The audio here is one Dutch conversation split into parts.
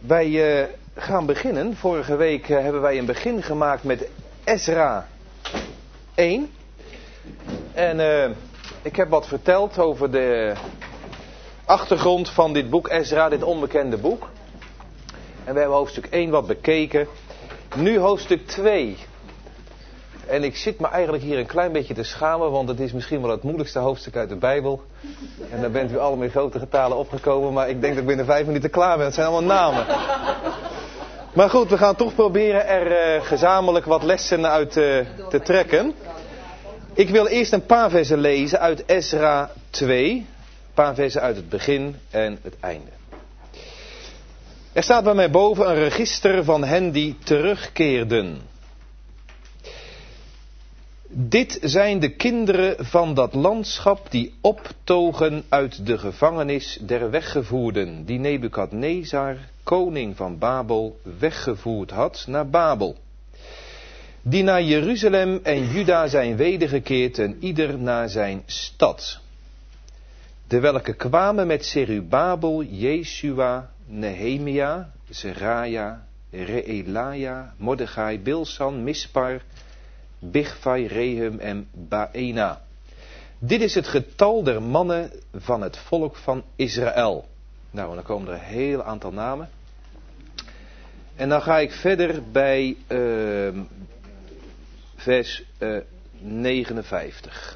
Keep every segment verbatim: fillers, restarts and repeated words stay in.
Wij uh, gaan beginnen. Vorige week uh, hebben wij een begin gemaakt met Ezra één. En uh, ik heb wat verteld over de achtergrond van dit boek Ezra, dit onbekende boek. En we hebben hoofdstuk één wat bekeken. Nu hoofdstuk twee. En ik zit me eigenlijk hier een klein beetje te schamen, want het is misschien wel het moeilijkste hoofdstuk uit de Bijbel. En daar bent u allemaal in grote getalen opgekomen, maar ik denk dat ik binnen vijf minuten klaar ben. Het zijn allemaal namen. Maar goed, we gaan toch proberen er uh, gezamenlijk wat lessen uit uh, te trekken. Ik wil eerst een paar versen lezen uit Ezra twee. Een paar versen uit het begin en het einde. Er staat bij mij boven een register van hen die terugkeerden. Dit zijn de kinderen van dat landschap die optogen uit de gevangenis der weggevoerden, die Nebukadnezar, koning van Babel, weggevoerd had naar Babel. Die naar Jeruzalem en Juda zijn wedergekeerd en ieder naar zijn stad. De welke kwamen met Zerubabel, Jeshua, Nehemia, Seraja, Reelaja, Mordechai, Bilsan, Mispar, Bigvai, Rehum en Baena. Dit is het getal der mannen van het volk van Israël. Nou, dan komen er een heel aantal namen. En dan ga ik verder bij uh, vers uh, negenenvijftig.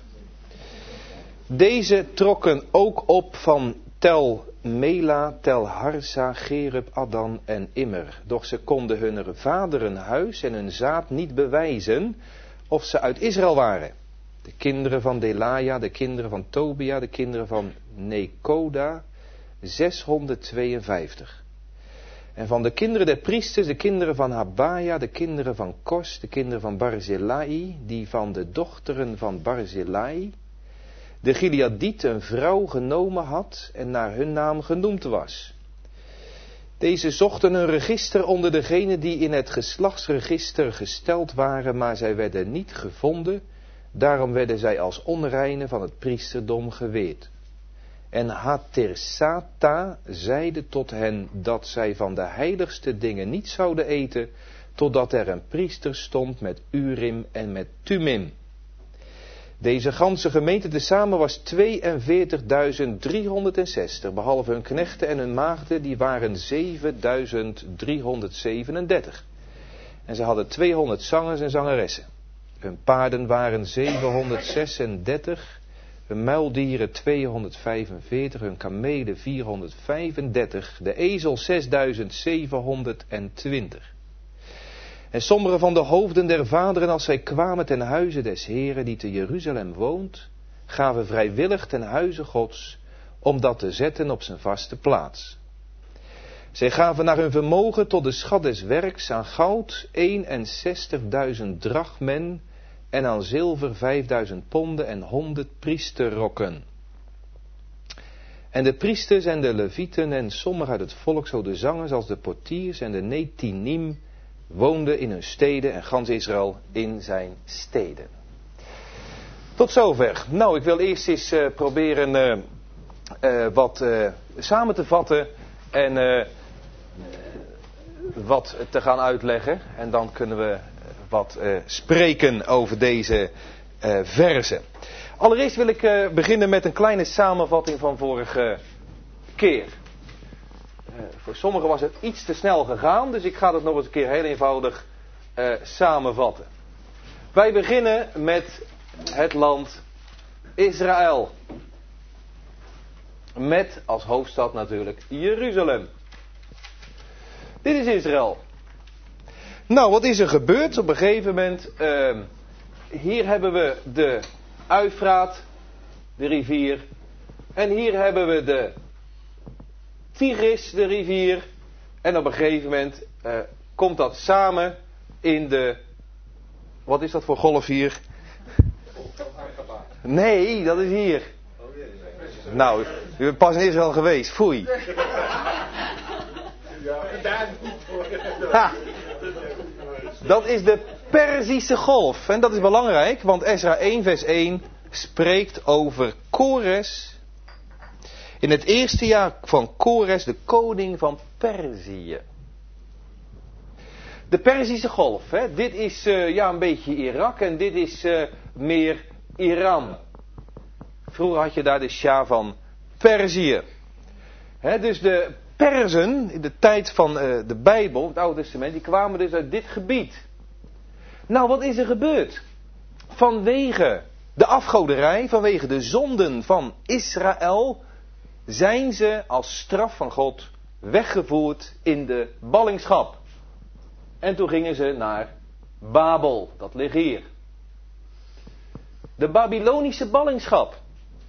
Deze trokken ook op van Tel Mela, Tel Harsa, Gerub, Addan en Immer. Doch ze konden hun vaderen huis en hun zaad niet bewijzen of ze uit Israël waren. De kinderen van Delaja, de kinderen van Tobia, de kinderen van Nekoda, zeshonderdtweeënvijftig. En van de kinderen der priesters, de kinderen van Habaja, de kinderen van Kos, de kinderen van Barzillai, die van de dochteren van Barzillai, de Gileadiet een vrouw genomen had en naar hun naam genoemd was. Deze zochten een register onder degenen die in het geslachtsregister gesteld waren, maar zij werden niet gevonden. Daarom werden zij als onreine van het priesterdom geweerd. En Hatersata zeide tot hen dat zij van de heiligste dingen niet zouden eten, totdat er een priester stond met Urim en met Tumim. Deze ganse gemeente tezamen was tweeënveertigduizend driehonderdzestig, behalve hun knechten en hun maagden, die waren zevenduizend driehonderdzevenendertig. En ze hadden tweehonderd zangers en zangeressen. Hun paarden waren zevenhonderdzesendertig, hun muildieren tweehonderdvijfenveertig, hun kamelen vierhonderdvijfendertig, de ezels zesduizend zevenhonderdtwintig. En sommige van de hoofden der vaderen, als zij kwamen ten huize des Heren, die te Jeruzalem woont, gaven vrijwillig ten huize Gods, om dat te zetten op zijn vaste plaats. Zij gaven naar hun vermogen tot de schat des werks aan goud eenenzestigduizend drachmen en aan zilver vijfduizend ponden en honderd priesterrokken. En de priesters en de levieten en sommigen uit het volk, zo de zangers als de portiers en de netinim, woonden in hun steden en gans Israël in zijn steden. Tot zover. Nou, ik wil eerst eens uh, proberen uh, uh, wat uh, samen te vatten en uh, wat te gaan uitleggen. En dan kunnen we wat uh, spreken over deze uh, verzen. Allereerst wil ik uh, beginnen met een kleine samenvatting van vorige keer. Uh, voor sommigen was het iets te snel gegaan, dus ik ga het nog eens een keer heel eenvoudig uh, samenvatten. Wij beginnen met het land Israël. Met als hoofdstad natuurlijk Jeruzalem. Dit is Israël. Nou, wat is er gebeurd op een gegeven moment? Uh, hier hebben we de Uifraat, de rivier. En hier hebben we de Tigris, de rivier. En op een gegeven moment uh, komt dat samen in de... Wat is dat voor golf hier? Nee, dat is hier. Nou, u bent pas in Israël geweest. Foei. Ha. Dat is de Perzische golf. En dat is belangrijk, want Ezra één vers één spreekt over Kores. In het eerste jaar van Kores, de koning van Perzië. de Perzische Golf. Hè? Dit is uh, ja, een beetje Irak en dit is uh, meer Iran. Vroeger had je daar de Shah van Perzië. Hè, dus de Perzen in de tijd van uh, de Bijbel, het Oude Testament, die kwamen dus uit dit gebied. Nou, wat is er gebeurd? Vanwege de afgoderij, vanwege de zonden van Israël, zijn ze als straf van God weggevoerd in de ballingschap. En toen gingen ze naar Babel, dat ligt hier. De Babylonische ballingschap.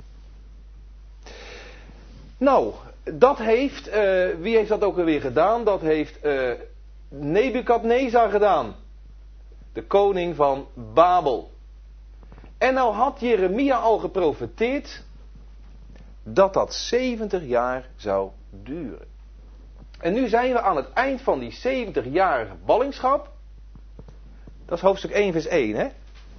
Nou, dat heeft, uh, wie heeft dat ook alweer gedaan? Dat heeft uh, Nebukadnezar gedaan. De koning van Babel. En nou had Jeremia al geprofeteerd dat dat zeventig jaar zou duren. En nu zijn we aan het eind van die zeventigjarige ballingschap. Dat is hoofdstuk één vers één, hè?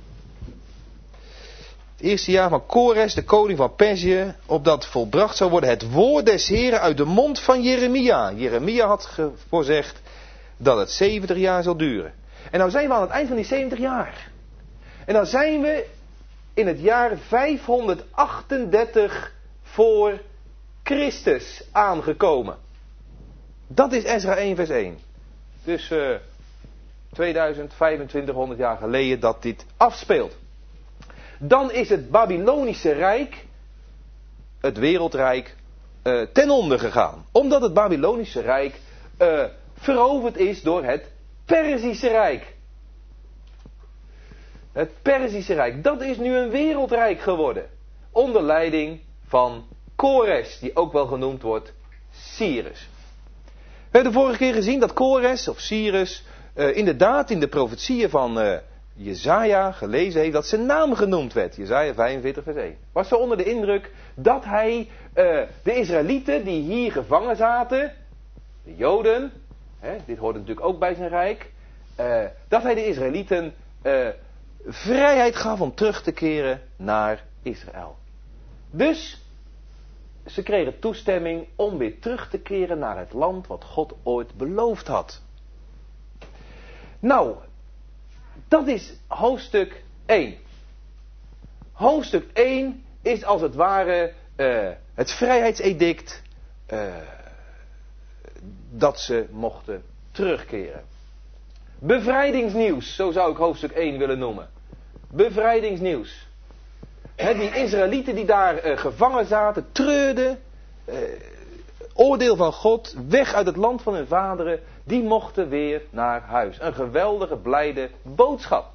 Het eerste jaar van Kores, de koning van Perzië, opdat volbracht zou worden het woord des Heren uit de mond van Jeremia. Jeremia had voorzegd dat het zeventig jaar zal duren. En nou zijn we aan het eind van die zeventig jaar. En dan zijn we in het jaar vijfhonderdachtendertig voor Christus aangekomen. Dat is Ezra één vers één. Dus uh, tweeduizend vijfentwintighonderd jaar geleden dat dit afspeelt. Dan is het Babylonische Rijk, het wereldrijk, uh, ten onder gegaan. Omdat het Babylonische Rijk uh, veroverd is door het Perzische Rijk. Het Perzische Rijk, dat is nu een wereldrijk geworden. Onder leiding van Kores, die ook wel genoemd wordt Cyrus. We hebben de vorige keer gezien dat Kores of Cyrus uh, inderdaad in de profetieën van uh, Jesaja gelezen heeft dat zijn naam genoemd werd. Jesaja vijfenveertig vers één. Was zo onder de indruk dat hij uh, de Israëlieten die hier gevangen zaten, de Joden, hè, dit hoort natuurlijk ook bij zijn rijk, uh, dat hij de Israëlieten uh, vrijheid gaf om terug te keren naar Israël. Dus ze kregen toestemming om weer terug te keren naar het land wat God ooit beloofd had. Nou, dat is hoofdstuk één. Hoofdstuk één is als het ware uh, het vrijheidsedict uh, dat ze mochten terugkeren. Bevrijdingsnieuws, zo zou ik hoofdstuk één willen noemen. Bevrijdingsnieuws. He, die Israëlieten die daar uh, gevangen zaten, treurden, uh, oordeel van God, weg uit het land van hun vaderen, die mochten weer naar huis. Een geweldige, blijde boodschap.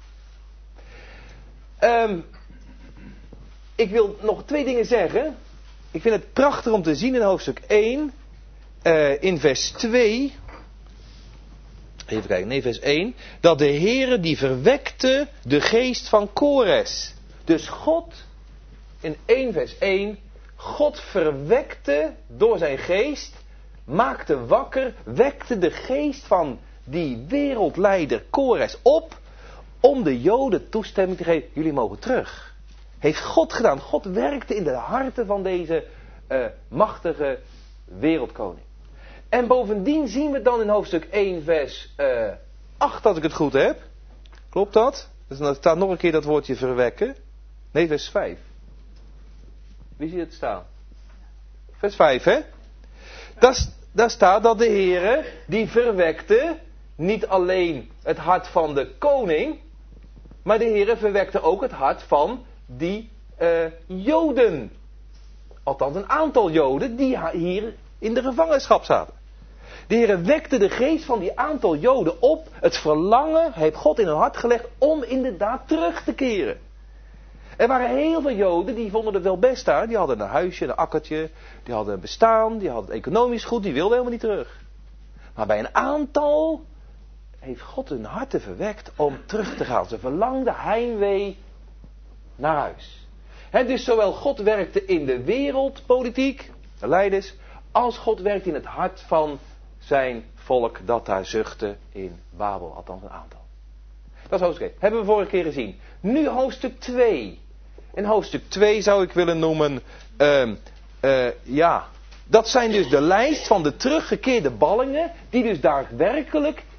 Um, ik wil nog twee dingen zeggen. Ik vind het prachtig om te zien in hoofdstuk één, uh, in vers twee... Even kijken, nee, vers één. Dat de Heere die verwekte de geest van Kores. Dus God, in één vers één. God verwekte door zijn geest, maakte wakker, wekte de geest van die wereldleider Kores op. Om de Joden toestemming te geven, jullie mogen terug. Heeft God gedaan. God werkte in de harten van deze uh, machtige wereldkoning. En bovendien zien we dan in hoofdstuk één vers uh, acht, als ik het goed heb. Klopt dat? Dus dan staat nog een keer dat woordje verwekken. Nee, vers vijf. Wie ziet het staan? Vers vijf, hè? Daar, daar staat dat de Heere, die verwekte niet alleen het hart van de koning, maar de Heere verwekte ook het hart van die uh, Joden. Althans, een aantal Joden die hier in de gevangenschap zaten. De Heere wekte de geest van die aantal Joden op. Het verlangen heeft God in hun hart gelegd om inderdaad terug te keren. Er waren heel veel Joden die vonden het wel best daar. Die hadden een huisje, een akkertje. Die hadden een bestaan. Die hadden het economisch goed. Die wilden helemaal niet terug. Maar bij een aantal heeft God hun harten verwekt om terug te gaan. Ze verlangden heimwee naar huis. He, dus zowel God werkte in de wereldpolitiek, de leiders, als God werkte in het hart van zijn volk dat daar zuchtte in Babel. Althans een aantal. Dat is hoofdstuk één. Hebben we vorige keer gezien. Nu hoofdstuk twee. En hoofdstuk twee zou ik willen noemen, uh, uh, ja, dat zijn dus de lijst van de teruggekeerde ballingen, die dus daadwerkelijk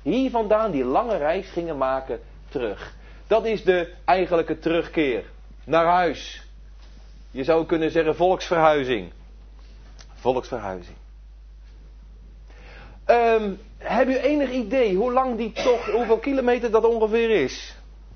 hier vandaan die lange reis gingen maken terug. Dat is de eigenlijke terugkeer naar huis. Je zou kunnen zeggen volksverhuizing. Volksverhuizing. Um, heb u enig idee hoe lang die tocht, hoeveel kilometer dat ongeveer is?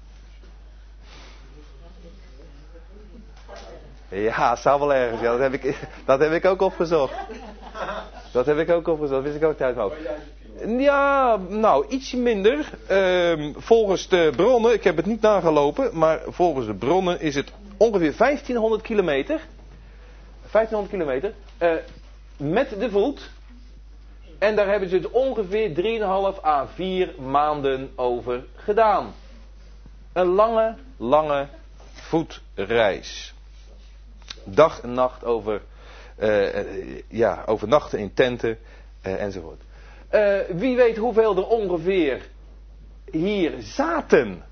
Ja, het zou wel ergens. Ja, dat, heb ik, dat heb ik ook opgezocht. Dat heb ik ook opgezocht. Dat wist ik ook uit mijn hoofd. Ja, nou, ietsje minder. Um, volgens de bronnen, ik heb het niet nagelopen, maar volgens de bronnen is het ongeveer vijftienhonderd kilometer. vijftienhonderd kilometer. Uh, met de voet. En daar hebben ze het ongeveer drie komma vijf à vier maanden over gedaan. Een lange, lange voetreis. Dag en nacht over, uh, uh, ja, overnachten in tenten uh, enzovoort. Uh, wie weet hoeveel er ongeveer hier zaten?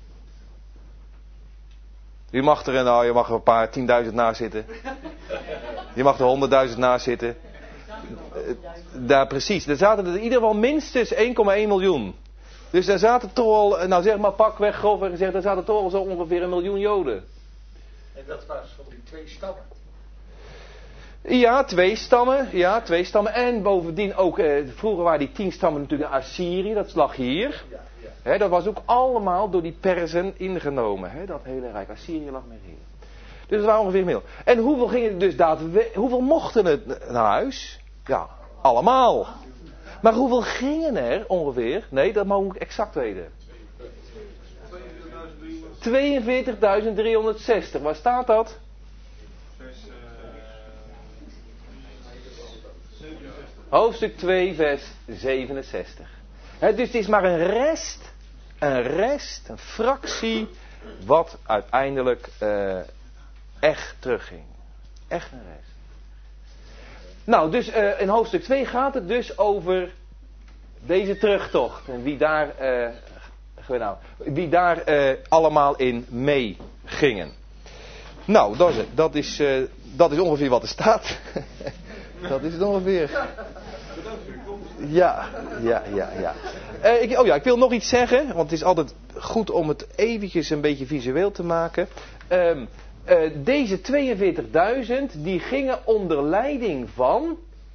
Je mag er, nou, je mag er een paar tienduizend naast zitten. Je mag er honderdduizend naast zitten. Uh, daar precies. Er zaten er in ieder geval minstens één komma één miljoen. Dus daar zaten toch al, nou zeg maar pakweg grofweg gezegd, daar zaten toch al zo ongeveer een miljoen Joden. En dat was van die twee stammen. Ja, twee stammen. Ja, twee stammen. En bovendien ook, eh, vroeger waren die tien stammen natuurlijk Assyrië, dat lag hier. Ja, ja. He, dat was ook allemaal door die Perzen ingenomen. He, dat hele rijk Assyrië lag meer hier. Dus dat waren ongeveer veel. En hoeveel gingen dus daadwerkelijk, hoeveel mochten het naar huis? Ja, allemaal. Maar hoeveel gingen er ongeveer? Nee, dat moet ik exact weten. tweeënveertigduizend driehonderdzestig. Waar staat dat? Hoofdstuk twee, vers zevenenzestig. He, dus het is maar een rest, een rest, een fractie, wat uiteindelijk uh, echt terugging. Echt een rest. Nou, dus uh, in hoofdstuk twee gaat het dus over deze terugtocht. En wie daar, uh, nou, wie daar uh, allemaal in meegingen. Nou, dat is, dat, is, uh, dat is ongeveer wat er staat. Dat is het ongeveer. Ja, ja, ja, ja. Uh, ik, oh ja, ik wil nog iets zeggen, want het is altijd goed om het eventjes een beetje visueel te maken. Um, uh, deze tweeënveertigduizend, die gingen onder leiding van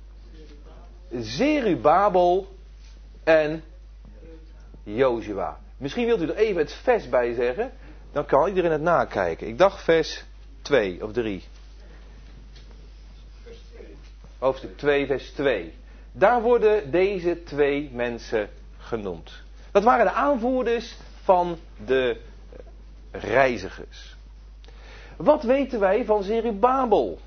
Zerubabel en Jozua. Misschien wilt u er even het vers bij zeggen, dan kan iedereen het nakijken. Ik dacht vers twee of drie. Hoofdstuk twee, vers twee. Daar worden deze twee mensen genoemd. Dat waren de aanvoerders van de reizigers. Wat weten wij van Zerubabel?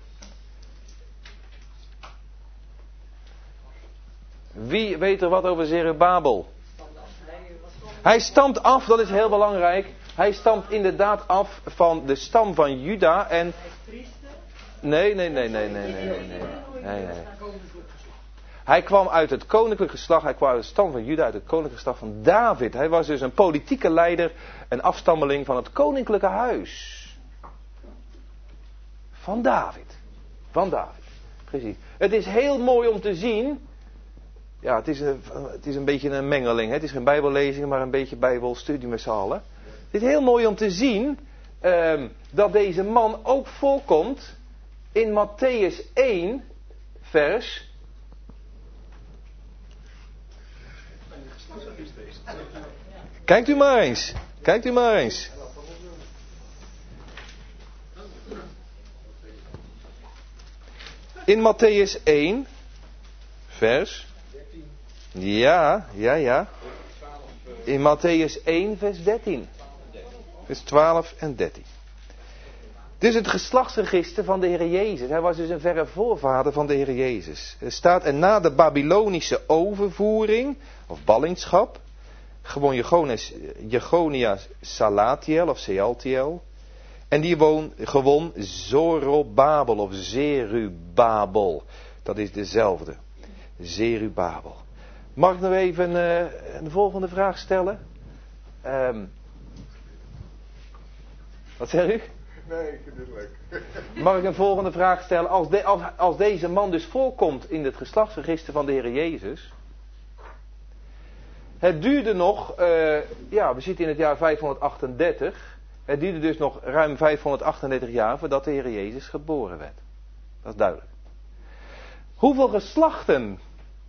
Wie weet er wat over Zerubabel? Hij stamt af, dat is heel belangrijk. Hij stamt inderdaad af van de stam van Juda en... Nee, nee, nee, nee, nee, nee, nee, nee. nee, nee. Hij kwam uit het koninklijk geslacht, hij kwam uit de stam van Juda, uit het koninklijk geslacht van David. Hij was dus een politieke leider, een afstammeling van het koninklijke huis. Van David. Van David, precies. Het is heel mooi om te zien, ja, het is een, het is een beetje een mengeling, hè? Het is geen bijbellezing, maar een beetje bijbelstudie met z'n allen. Het is heel mooi om te zien um, dat deze man ook voorkomt in Mattheüs één, vers... Kijkt u maar eens. Kijkt u maar eens. In Mattheüs één, vers... Ja, ja, ja. In Mattheüs één, vers dertien. Vers twaalf en dertien. Dit is het geslachtsregister van de Heer Jezus. Hij was dus een verre voorvader van de Heer Jezus. Er staat, en na de Babylonische overvoering, of ballingschap, gewoon Jegonia Salatiel of Sealtiel. En die woon, gewoon Zorobabel of Zerubabel. Dat is dezelfde. Zerubabel. Mag ik nog even uh, een volgende vraag stellen? Um, wat zeg u? Nee, ik vind het leuk. Mag ik een volgende vraag stellen? Als, de, als, als deze man dus voorkomt in het geslachtsregister van de Heer Jezus, Het duurde nog, uh, ja, we zitten in het jaar vijfhonderdachtendertig. Het duurde dus nog ruim vijfhonderdachtendertig jaar voordat de Heer Jezus geboren werd. Dat is duidelijk. Hoeveel geslachten?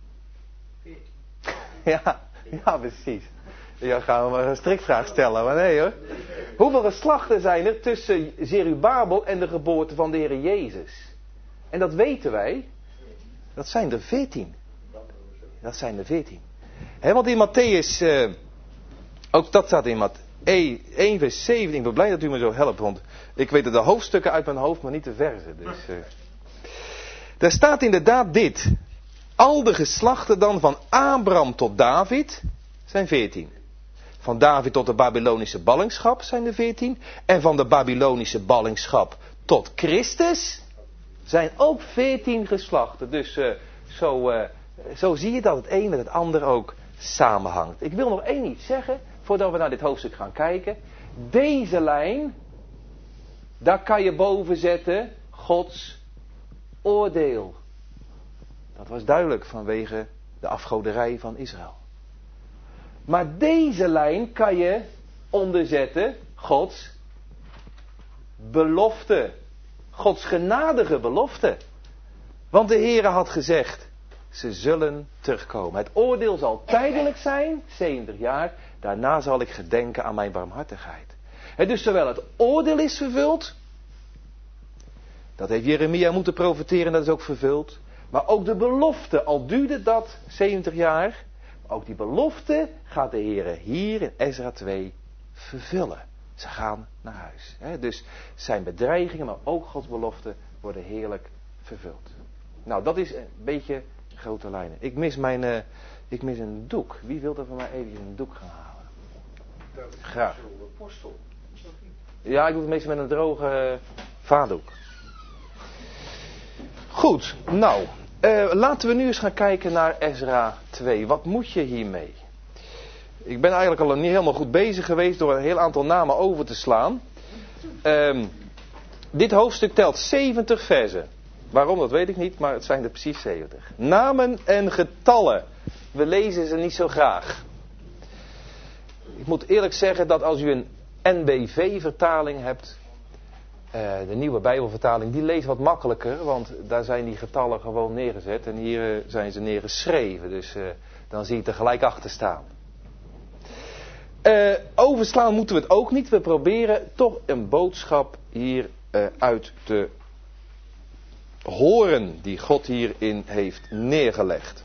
Ja, ja, precies. Ja, gaan we maar een strikvraag stellen, maar nee hoor. Hoeveel geslachten zijn er tussen Zerubabel en de geboorte van de Heer Jezus? En dat weten wij. Dat zijn er veertien. Dat zijn er veertien. He, want in Matthäus, uh, ook dat staat in Matthäus één vers zeventien. Ik ben blij dat u me zo helpt, want ik weet de hoofdstukken uit mijn hoofd, maar niet de verzen. Dus, uh. Daar staat inderdaad dit. Al de geslachten dan van Abraham tot David zijn veertien. Van David tot de Babylonische ballingschap zijn er veertien. En van de Babylonische ballingschap tot Christus zijn ook veertien geslachten. Dus uh, zo, uh, zo zie je dat het een met het ander ook samenhangt. Ik wil nog één iets zeggen, voordat we naar dit hoofdstuk gaan kijken. Deze lijn, daar kan je boven zetten, Gods oordeel. Dat was duidelijk vanwege de afgoderij van Israël. Maar deze lijn kan je onderzetten, Gods belofte. Gods genadige belofte. Want de Heere had gezegd, ze zullen terugkomen. Het oordeel zal tijdelijk zijn, zeventig jaar. Daarna zal ik gedenken aan mijn barmhartigheid. En dus zowel het oordeel is vervuld. Dat heeft Jeremia moeten profeteren, dat is ook vervuld. Maar ook de belofte, al duurde dat zeventig jaar. Ook die belofte gaat de Heere hier in Ezra twee vervullen. Ze gaan naar huis. Hè? Dus zijn bedreigingen, maar ook Gods beloften worden heerlijk vervuld. Nou, dat is een beetje grote lijnen. Ik mis mijn, uh, ik mis een doek. Wie wil er van mij even een doek gaan halen? Graag. Ja, ik doe het meestal met een droge uh, vaatdoek. Goed, nou, uh, laten we nu eens gaan kijken naar Ezra twee. Wat moet je hiermee? Ik ben eigenlijk al niet helemaal goed bezig geweest door een heel aantal namen over te slaan. Um, dit hoofdstuk telt zeventig versen. Waarom, dat weet ik niet, maar het zijn er precies zeventig. Namen en getallen. We lezen ze niet zo graag. Ik moet eerlijk zeggen dat als u een N B V-vertaling hebt, uh, de nieuwe Bijbelvertaling, die leest wat makkelijker, want daar zijn die getallen gewoon neergezet en hier uh, zijn ze neergeschreven. Dus uh, dan zie je het er gelijk achter staan. Uh, overslaan moeten we het ook niet. We proberen toch een boodschap hier uh, uit te horen die God hierin heeft neergelegd.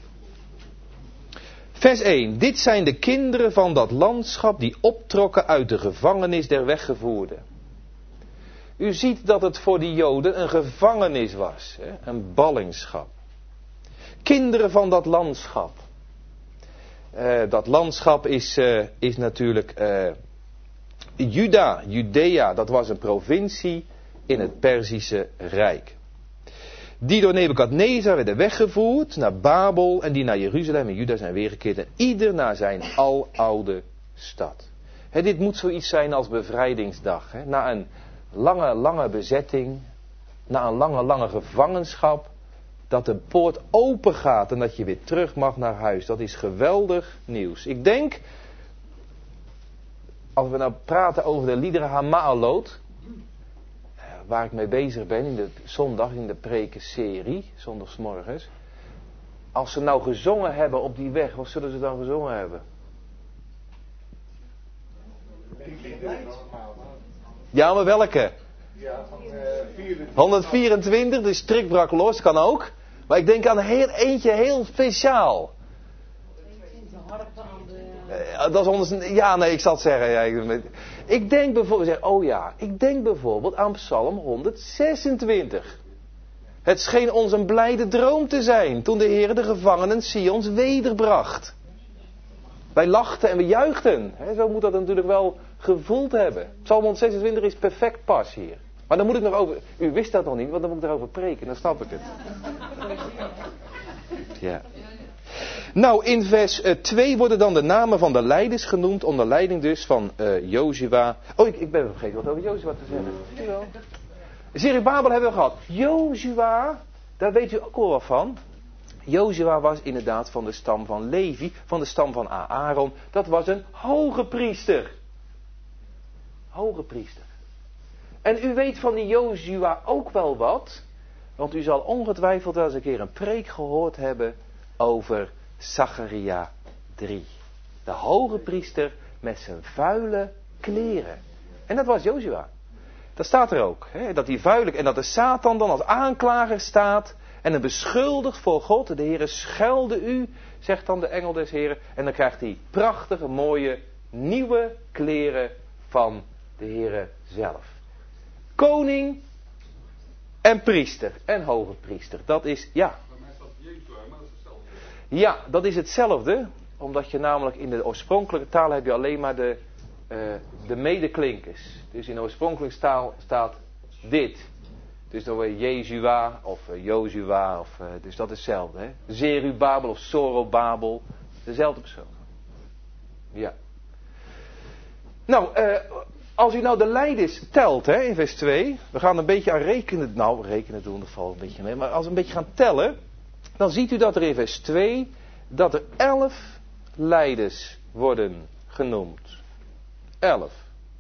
Vers één. Dit zijn de kinderen van dat landschap die optrokken uit de gevangenis der weggevoerden. U ziet dat het voor die Joden een gevangenis was. Hè? Een ballingschap. Kinderen van dat landschap. Uh, dat landschap is, uh, is natuurlijk uh, Juda, Judea. Dat was een provincie in het Perzische Rijk. Die door Nebukadnezar werden weggevoerd naar Babel en die naar Jeruzalem en Juda zijn weergekeerd. En ieder naar zijn aloude stad. He, dit moet zoiets zijn als bevrijdingsdag. He. Na een lange, lange bezetting, na een lange, lange gevangenschap, dat de poort open gaat en dat je weer terug mag naar huis. Dat is geweldig nieuws. Ik denk, als we nou praten over de liederen Hama'alot, waar ik mee bezig ben in de zondag, in de prekenserie, zondagsmorgens. Als ze nou gezongen hebben op die weg, wat zullen ze dan gezongen hebben? Ja, maar welke? honderdvierentwintig, de strik brak los, kan ook. Maar ik denk aan heel, eentje heel speciaal. Uh, dat is anders, ja, nee, ik zal het zeggen. Ja, ik, ik denk bijvoorbeeld, oh ja, ik denk bijvoorbeeld aan Psalm honderdzesentwintig. Het scheen ons een blijde droom te zijn toen de Heer de gevangenen Sions wederbracht. Wij lachten en we juichten. He, zo moet dat natuurlijk wel gevoeld hebben. Psalm honderdzesentwintig is perfect pas hier. Maar dan moet ik nog over... U wist dat nog niet, want dan moet ik erover preken. Dan snap ik het. Ja. Nou, in vers uh, twee worden dan de namen van de leiders genoemd. Onder leiding dus van uh, Jozua. Oh, ik, ik ben vergeten wat over Jozua te zeggen. Jawel. Zerubabel hebben we gehad. Jozua, daar weet u ook wel wat van. Jozua was inderdaad van de stam van Levi, van de stam van Aaron. Dat was een hoge priester. Hoge priester. En u weet van die Jozua ook wel wat. Want u zal ongetwijfeld wel eens een keer een preek gehoord hebben over Zacharia drie. De hoge priester met zijn vuile kleren. En dat was Jozua. Dat staat er ook. Hè, dat die vuile, en dat de Satan dan als aanklager staat en hem beschuldigt voor God. De Heere schelde u, zegt dan de engel des Heren. En dan krijgt hij prachtige, mooie, nieuwe kleren van de Heere zelf. Koning en priester en hoge priester. Dat is, ja. Ja, dat is hetzelfde. Omdat je namelijk in de oorspronkelijke taal heb je alleen maar de, uh, de medeklinkers. Dus in de oorspronkelijke taal staat dit. Dus dan weer Jezua of uh, Jozua. Of, uh, dus dat is hetzelfde. Hè? Zerubabel of Zorobabel. Dezelfde persoon. Ja. Nou, uh, als u nou de leiders telt, hè, in vers twee. We gaan een beetje aan rekenen. Nou, rekenen doen, dat valt een beetje mee. Maar als we een beetje gaan tellen. Dan ziet u dat er in vers twee. Dat er elf leiders worden genoemd. Elf.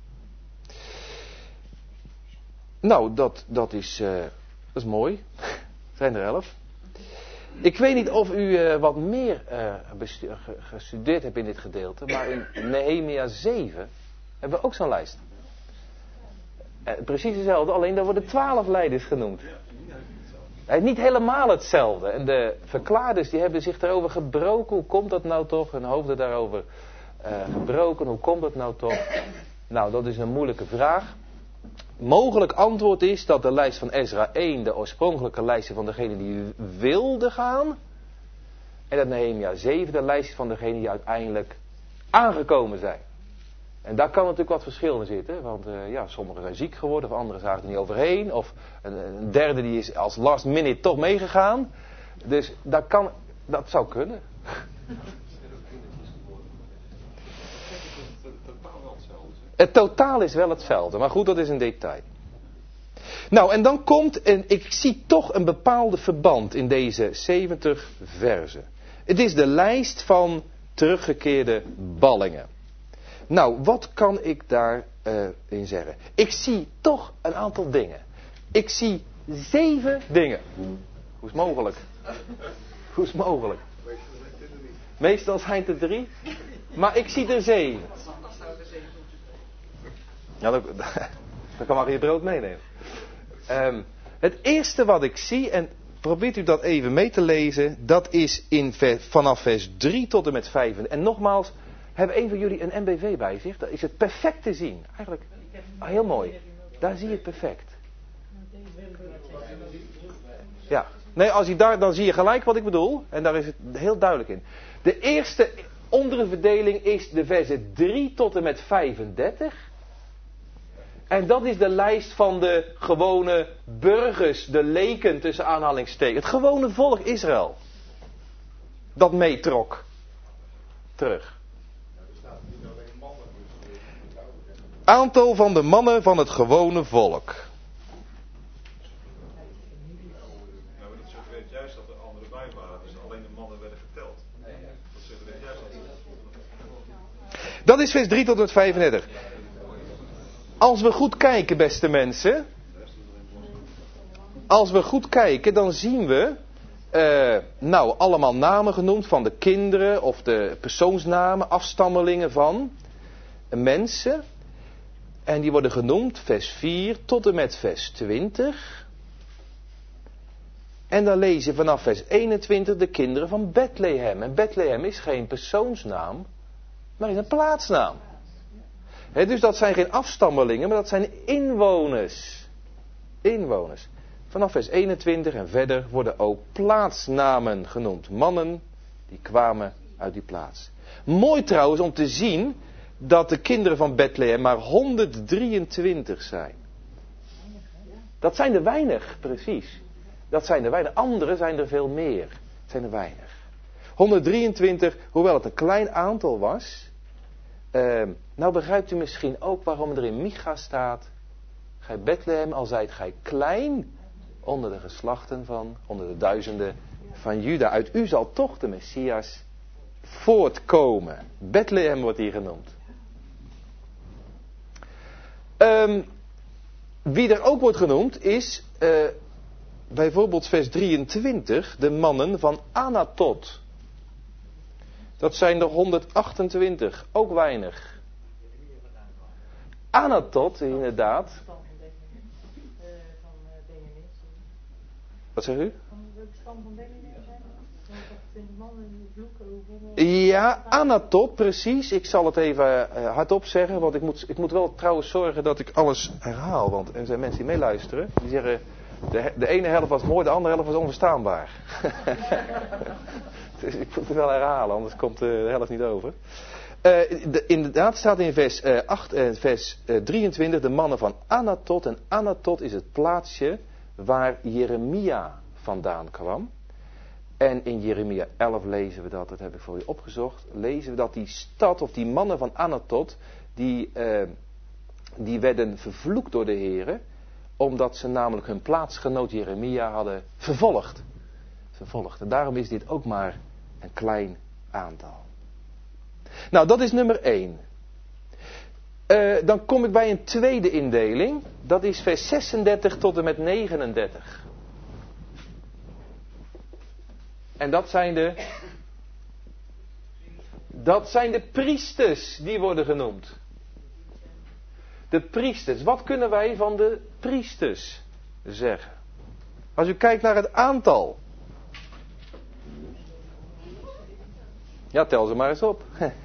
Nou, dat, dat, is, uh, dat is mooi. Zijn er elf. Ik weet niet of u uh, wat meer uh, bestu- gestudeerd hebt in dit gedeelte. Maar in Nehemia zeven hebben we ook zo'n lijst. Uh, precies hetzelfde, alleen daar worden twaalf leiders genoemd. Uh, niet helemaal hetzelfde. En de verklaarders die hebben zich daarover gebroken. Hoe komt dat nou toch? Hun hoofden daarover uh, gebroken. Hoe komt dat nou toch? Nou, dat is een moeilijke vraag. Mogelijk antwoord is dat de lijst van Ezra één de oorspronkelijke lijst is van degene die wilde gaan. En dat Nehemia zeven de lijst is van degene die uiteindelijk aangekomen zijn. En daar kan natuurlijk wat verschil in zitten. Want uh, ja, sommigen zijn ziek geworden of anderen zagen er niet overheen. Of een, een derde die is als last minute toch meegegaan. Dus dat, kan, dat zou kunnen. Het totaal is wel hetzelfde, maar goed, dat is een detail. Nou, en dan komt, en ik zie toch een bepaalde verband in deze zeventig verzen. Het is de lijst van teruggekeerde ballingen. Nou, wat kan ik daarin uh, in zeggen? Ik zie toch een aantal dingen. Ik zie zeven dingen. Hoe is het mogelijk? Hoe is het mogelijk? Meestal zijn het er drie, maar ik zie er zeven. Ja, dan, dan kan maar je brood meenemen. Um, het eerste wat ik zie, en probeert u dat even mee te lezen, dat is in vers, vanaf vers drie tot en met vijf. En nogmaals, hebben een van jullie een M B V bij zich? Dat is het perfect te zien. Eigenlijk, oh, heel mooi. Daar zie je het perfect. Ja, nee, als je daar, dan zie je gelijk wat ik bedoel. En daar is het heel duidelijk in. De eerste onderverdeling is de versen drie tot en met vijfendertig. En dat is de lijst van de gewone burgers, de leken tussen aanhalingstekens. Het gewone volk Israël. Dat meetrok. Terug. Aantal van de mannen van het gewone volk. Nou, dat zeggen we juist dat er anderen bij waren. Dus alleen de mannen werden geteld. Dat zeggen we juist dat. Dat is vers drie tot en met vijfendertig. Als we goed kijken, beste mensen. Als we goed kijken, dan zien we. Uh, nou, allemaal namen genoemd van de kinderen of de persoonsnamen, afstammelingen van mensen. En die worden genoemd, vers vier tot en met vers twintig. En dan lees je vanaf vers eenentwintig de kinderen van Bethlehem. En Bethlehem is geen persoonsnaam, maar is een plaatsnaam. He, dus dat zijn geen afstammelingen, maar dat zijn inwoners. Inwoners. Vanaf vers eenentwintig en verder worden ook plaatsnamen genoemd. Mannen die kwamen uit die plaats. Mooi trouwens om te zien dat de kinderen van Bethlehem maar honderddrieëntwintig zijn. Dat zijn er weinig, precies. Dat zijn er weinig. Anderen zijn er veel meer. Het zijn er weinig. honderddrieëntwintig, hoewel het een klein aantal was. Uh, nou begrijpt u misschien ook waarom er in Micha staat. Gij Bethlehem, al zijt gij klein onder de geslachten van, onder de duizenden van Juda. Uit u zal toch de Messias voortkomen. Bethlehem wordt hier genoemd. Um, wie er ook wordt genoemd is uh, bijvoorbeeld vers drieëntwintig, de mannen van Anatot. Dat zijn er honderdachtentwintig, ook weinig. Anatot, inderdaad. Wat zegt u? Ja, Anatot, precies. Ik zal het even uh, hardop zeggen, want ik moet, ik moet wel trouwens zorgen dat ik alles herhaal. Want er zijn mensen die meeluisteren, die zeggen, de, de ene helft was mooi, de andere helft was onverstaanbaar. Dus ik moet het wel herhalen, anders komt uh, de helft niet over. Uh, de, inderdaad staat in vers, uh, acht, uh, vers uh, drieëntwintig de mannen van Anatot. En Anatot is het plaatsje waar Jeremia vandaan kwam. En in Jeremia elf lezen we dat, dat heb ik voor u opgezocht, lezen we dat die stad of die mannen van Anatot, die, uh, die werden vervloekt door de Here, omdat ze namelijk hun plaatsgenoot Jeremia hadden vervolgd. vervolgd. En daarom is dit ook maar een klein aantal. Nou, dat is nummer één. Uh, dan kom ik bij een tweede indeling. Dat is vers zesendertig tot en met negenendertig. En dat zijn de... Dat zijn de priesters die worden genoemd. De priesters. Wat kunnen wij van de priesters zeggen? Als u kijkt naar het aantal. Ja, tel ze maar eens op.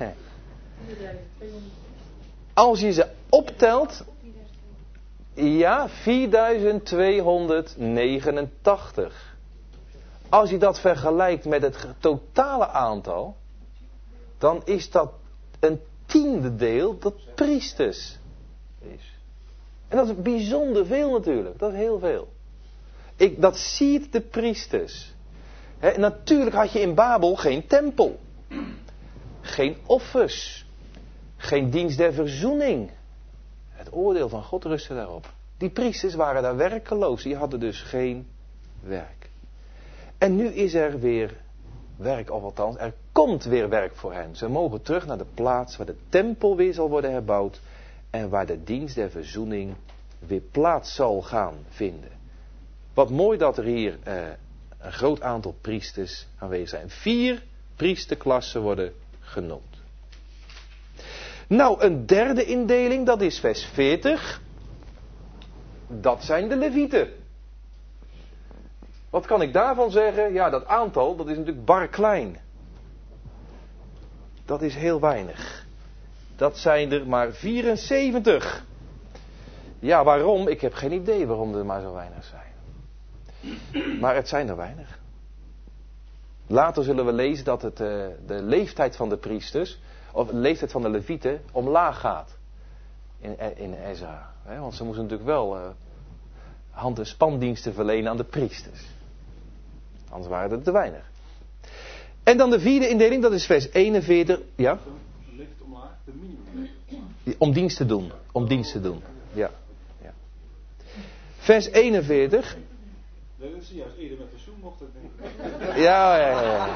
Als je ze optelt. Ja, vierduizend tweehonderdnegenentachtig. Als je dat vergelijkt met het totale aantal. Dan is dat een tiende deel dat priesters is. En dat is bijzonder veel natuurlijk. Dat is heel veel. Ik, dat ziet de priesters. He, natuurlijk had je in Babel geen tempel. Geen offers. Geen dienst der verzoening. Het oordeel van God rustte daarop. Die priesters waren daar werkeloos. Die hadden dus geen werk. En nu is er weer werk, of althans, er komt weer werk voor hen. Ze mogen terug naar de plaats waar de tempel weer zal worden herbouwd. En waar de dienst der verzoening weer plaats zal gaan vinden. Wat mooi dat er hier uh, een groot aantal priesters aanwezig zijn. Vier priesterklassen worden genoemd. Nou, een derde indeling, dat is vers veertig. Dat zijn de Levieten. Wat kan ik daarvan zeggen? Ja, dat aantal, dat is natuurlijk bar klein. Dat is heel weinig. Dat zijn er maar vierenzeventig. Ja, waarom? Ik heb geen idee waarom er maar zo weinig zijn. Maar het zijn er weinig. Later zullen we lezen dat het, uh, de leeftijd van de priesters, of de leeftijd van de Levieten, omlaag gaat. In, in Ezra. He, want ze moesten natuurlijk wel uh, hand- en spandiensten verlenen aan de priesters. Anders waren er te weinig. En dan de vierde indeling, dat is vers eenenveertig. Ja? Leeft omlaag, de minimum. Om dienst te doen. Om dienst te doen. Ja. ja. Vers eenenveertig. Nee, dat is juist eerder met pensioen mocht het niet. Ja, ja, ja. ja.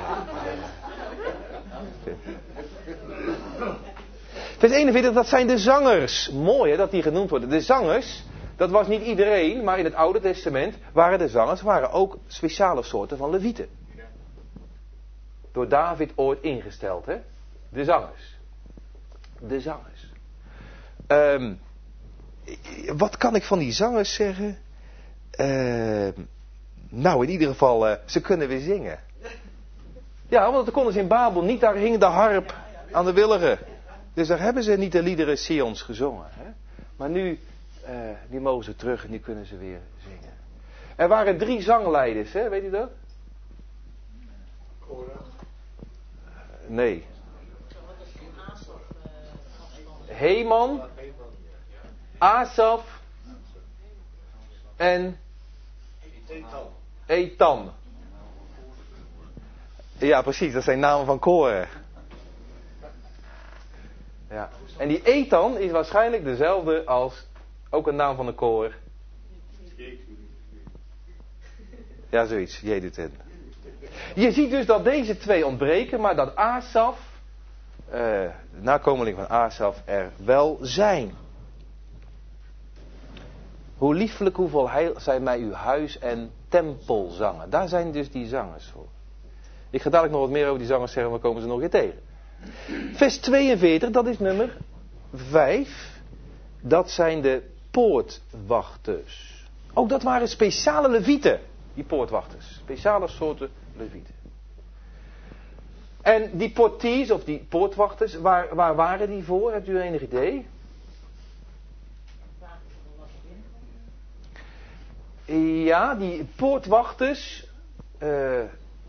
Vers eenenveertig, dat zijn de zangers. Mooi hè, dat die genoemd worden. De zangers, dat was niet iedereen, maar in het Oude Testament waren de zangers waren ook speciale soorten van Levieten. Door David ooit ingesteld, hè? De zangers. De zangers. Um, wat kan ik van die zangers zeggen? Uh, nou, in ieder geval, uh, ze kunnen weer zingen. Ja, want dat konden ze in Babel niet. Daar hing de harp aan de willigen. Dus daar hebben ze niet de liederen Sions gezongen. Hè? Maar nu, uh, nu mogen ze terug en nu kunnen ze weer zingen. Er waren drie zangleiders, hè? Weet u dat? Nee. Heman, Asaf en Ethan. Ja, precies, dat zijn namen van koren. Ja. En die Ethan is waarschijnlijk dezelfde als ook een naam van een koor. Ja, zoiets, Jedutun. Je ziet dus dat deze twee ontbreken, maar dat Asaf, uh, de nakomeling van Asaf, er wel zijn. Hoe lieflijk, hoeveel heil zijn mij uw huis- en tempelzangen. Daar zijn dus die zangers voor. Ik ga dadelijk nog wat meer over die zangers zeggen, maar we komen ze nog weer tegen. Vers tweeënveertig, dat is nummer vijf. Dat zijn de poortwachters. Ook dat waren speciale levieten, die poortwachters. Speciale soorten levieten. En die portiers, of die poortwachters, waar, waar waren die voor? Hebt u enig idee? Ja, die poortwachters. Uh,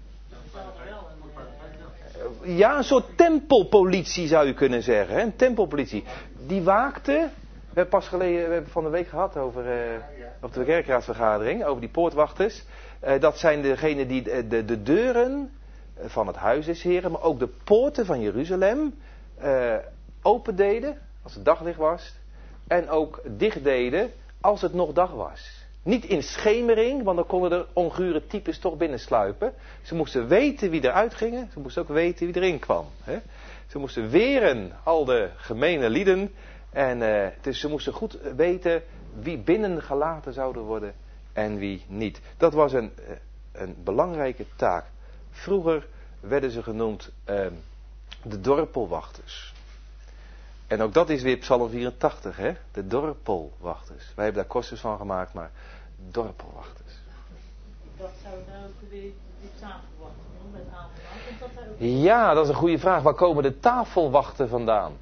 ja, een soort tempelpolitie zou je kunnen zeggen. Hè? Een tempelpolitie. Die waakte. We hebben pas geleden, we hebben van de week gehad over, uh, op de kerkraadsvergadering, over die poortwachters. Uh, dat zijn degenen die de, de, de deuren van het huis des Heren, maar ook de poorten van Jeruzalem uh, opendeden als het daglicht was. En ook dicht deden als het nog dag was. Niet in schemering, want dan konden er ongure types toch binnensluipen. Ze moesten weten wie eruit gingen, ze moesten ook weten wie erin kwam. Hè? Ze moesten weren al de gemene lieden. En uh, dus ze moesten goed weten wie binnen gelaten zouden worden en wie niet. Dat was een, uh, een belangrijke taak. Vroeger werden ze genoemd uh, de dorpelwachters. En ook dat is weer Psalm vierentachtig, hè? De dorpelwachters. Wij hebben daar kosters van gemaakt, maar dorpelwachters. Dat zou daar ook weer die tafelwachten doen met avondmaal. Ja, dat is een goede vraag. Waar komen de tafelwachten vandaan?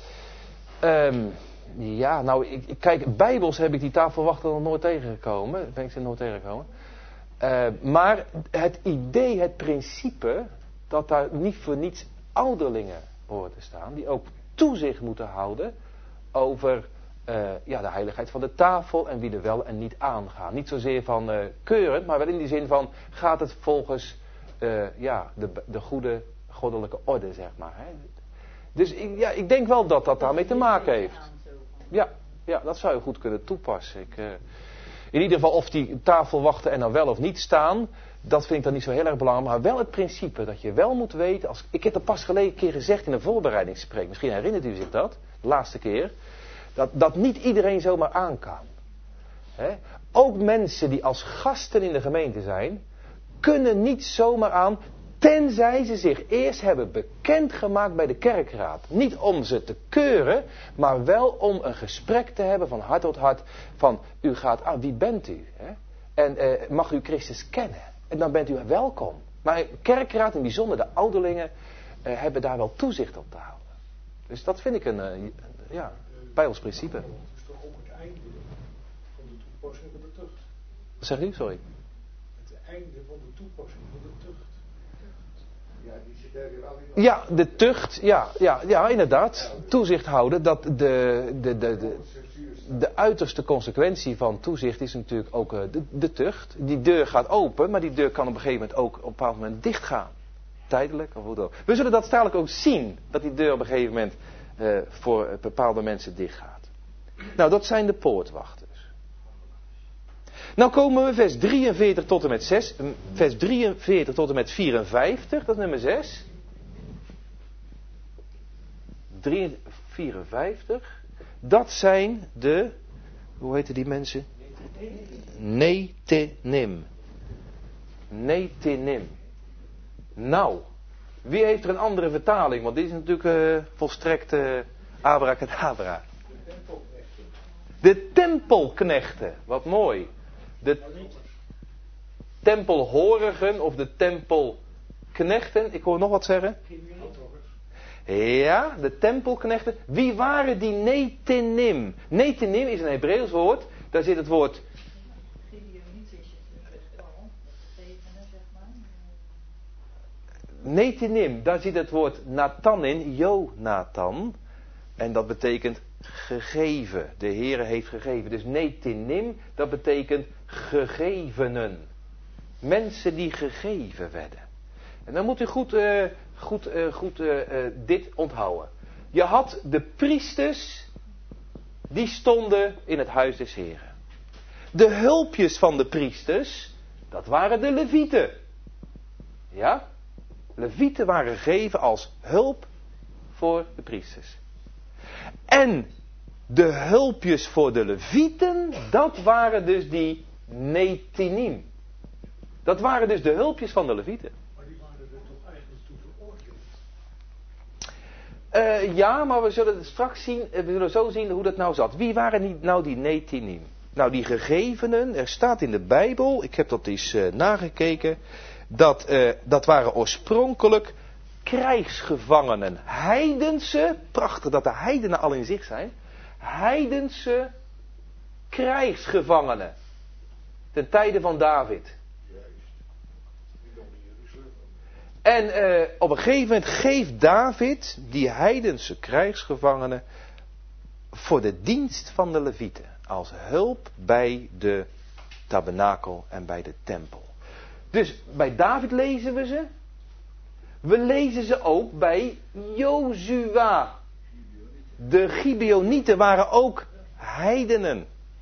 Um, ja, nou, ik, ik, kijk, bijbels heb ik die tafelwachten nog nooit tegengekomen. Ben ik ze nooit tegengekomen. Uh, maar het idee, het principe, dat daar niet voor niets ouderlingen horen te staan, die ook toezicht moeten houden over uh, ja, de heiligheid van de tafel en wie er wel en niet aangaan. Niet zozeer van uh, keurend, maar wel in die zin van, gaat het volgens uh, ja, de, de goede goddelijke orde, zeg maar. Hè? Dus ik, ja, ik denk wel dat dat daarmee te maken heeft. Ja, ja, dat zou je goed kunnen toepassen. Ik, uh, in ieder geval of die tafelwachten er nou wel of niet staan, dat vind ik dan niet zo heel erg belangrijk. Maar wel het principe dat je wel moet weten. Als, ik heb er pas geleden een keer gezegd in een voorbereidingsgesprek. Misschien herinnert u zich dat. De laatste keer. Dat, dat niet iedereen zomaar aan kan. He? Ook mensen die als gasten in de gemeente zijn, kunnen niet zomaar aan. Tenzij ze zich eerst hebben bekendgemaakt bij de kerkraad. Niet om ze te keuren, maar wel om een gesprek te hebben van hart tot hart. Van, u gaat aan, wie bent u? Hè? En uh, mag u Christus kennen? En dan bent u welkom. Maar kerkraad, in bijzonder de ouderlingen, uh, hebben daar wel toezicht op te houden. Dus dat vind ik een, uh, ja, bijbels principe. Het is toch ook het einde van de toepassing van de tucht? Wat zegt u? Sorry. Het einde van de toepassing van de tucht. Ja, die zit daar weer al in. Ja, de tucht, ja, ja, ja, inderdaad. Toezicht houden, dat de, de, de, de, de uiterste consequentie van toezicht is natuurlijk ook uh, de, de tucht. Die deur gaat open, maar die deur kan op een gegeven moment ook op een bepaald moment dichtgaan. Tijdelijk of hoe dan ook. We zullen dat dadelijk ook zien, dat die deur op een gegeven moment uh, voor bepaalde mensen dichtgaat. Nou, dat zijn de poortwachters. Nou komen we vers drieënveertig tot en met zes, vers drieënveertig tot en met vierenvijftig, dat is nummer zes. vierenvijftig, dat zijn de, hoe heten die mensen? Netinim. Netinim. Nou, wie heeft er een andere vertaling? Want dit is natuurlijk uh, volstrekt uh, abracadabra. De tempelknechten, wat mooi. De tempelhorigen of de tempelknechten. Ik hoor nog wat zeggen. Ja, de tempelknechten. Wie waren die Netinim? Netinim is een Hebreeuws woord. Daar zit het woord. Netinim, daar zit het woord Nathan in. Jonathan. En dat betekent gegeven. De Heere heeft gegeven. Dus Netinim, dat betekent gegevenen. Mensen die gegeven werden. En dan moet u goed, uh, goed, uh, goed uh, uh, dit onthouden. Je had de priesters, die stonden in het huis des Heren. De hulpjes van de priesters, dat waren de levieten. Ja? Levieten waren gegeven als hulp voor de priesters. En de hulpjes voor de Levieten, dat waren dus die Nethinim. Dat waren dus de hulpjes van de Levieten. Maar die waren er toch eigenlijk toe veroordeeld? Uh, ja, maar we zullen het straks zien, we zullen zo zien hoe dat nou zat. Wie waren die, nou die Nethinim? Nou, die gegevenen, er staat in de Bijbel, ik heb dat eens uh, nagekeken, dat, uh, dat waren oorspronkelijk krijgsgevangenen. Heidense, prachtig dat de heidenen al in zich zijn, heidense krijgsgevangenen. Ten tijde van David. En uh, op een gegeven moment geeft David die heidense krijgsgevangenen voor de dienst van de Levieten. Als hulp bij de tabernakel en bij de tempel. Dus bij David lezen we ze. We lezen ze ook bij Jozua. De Gibeonieten waren ook heidenen.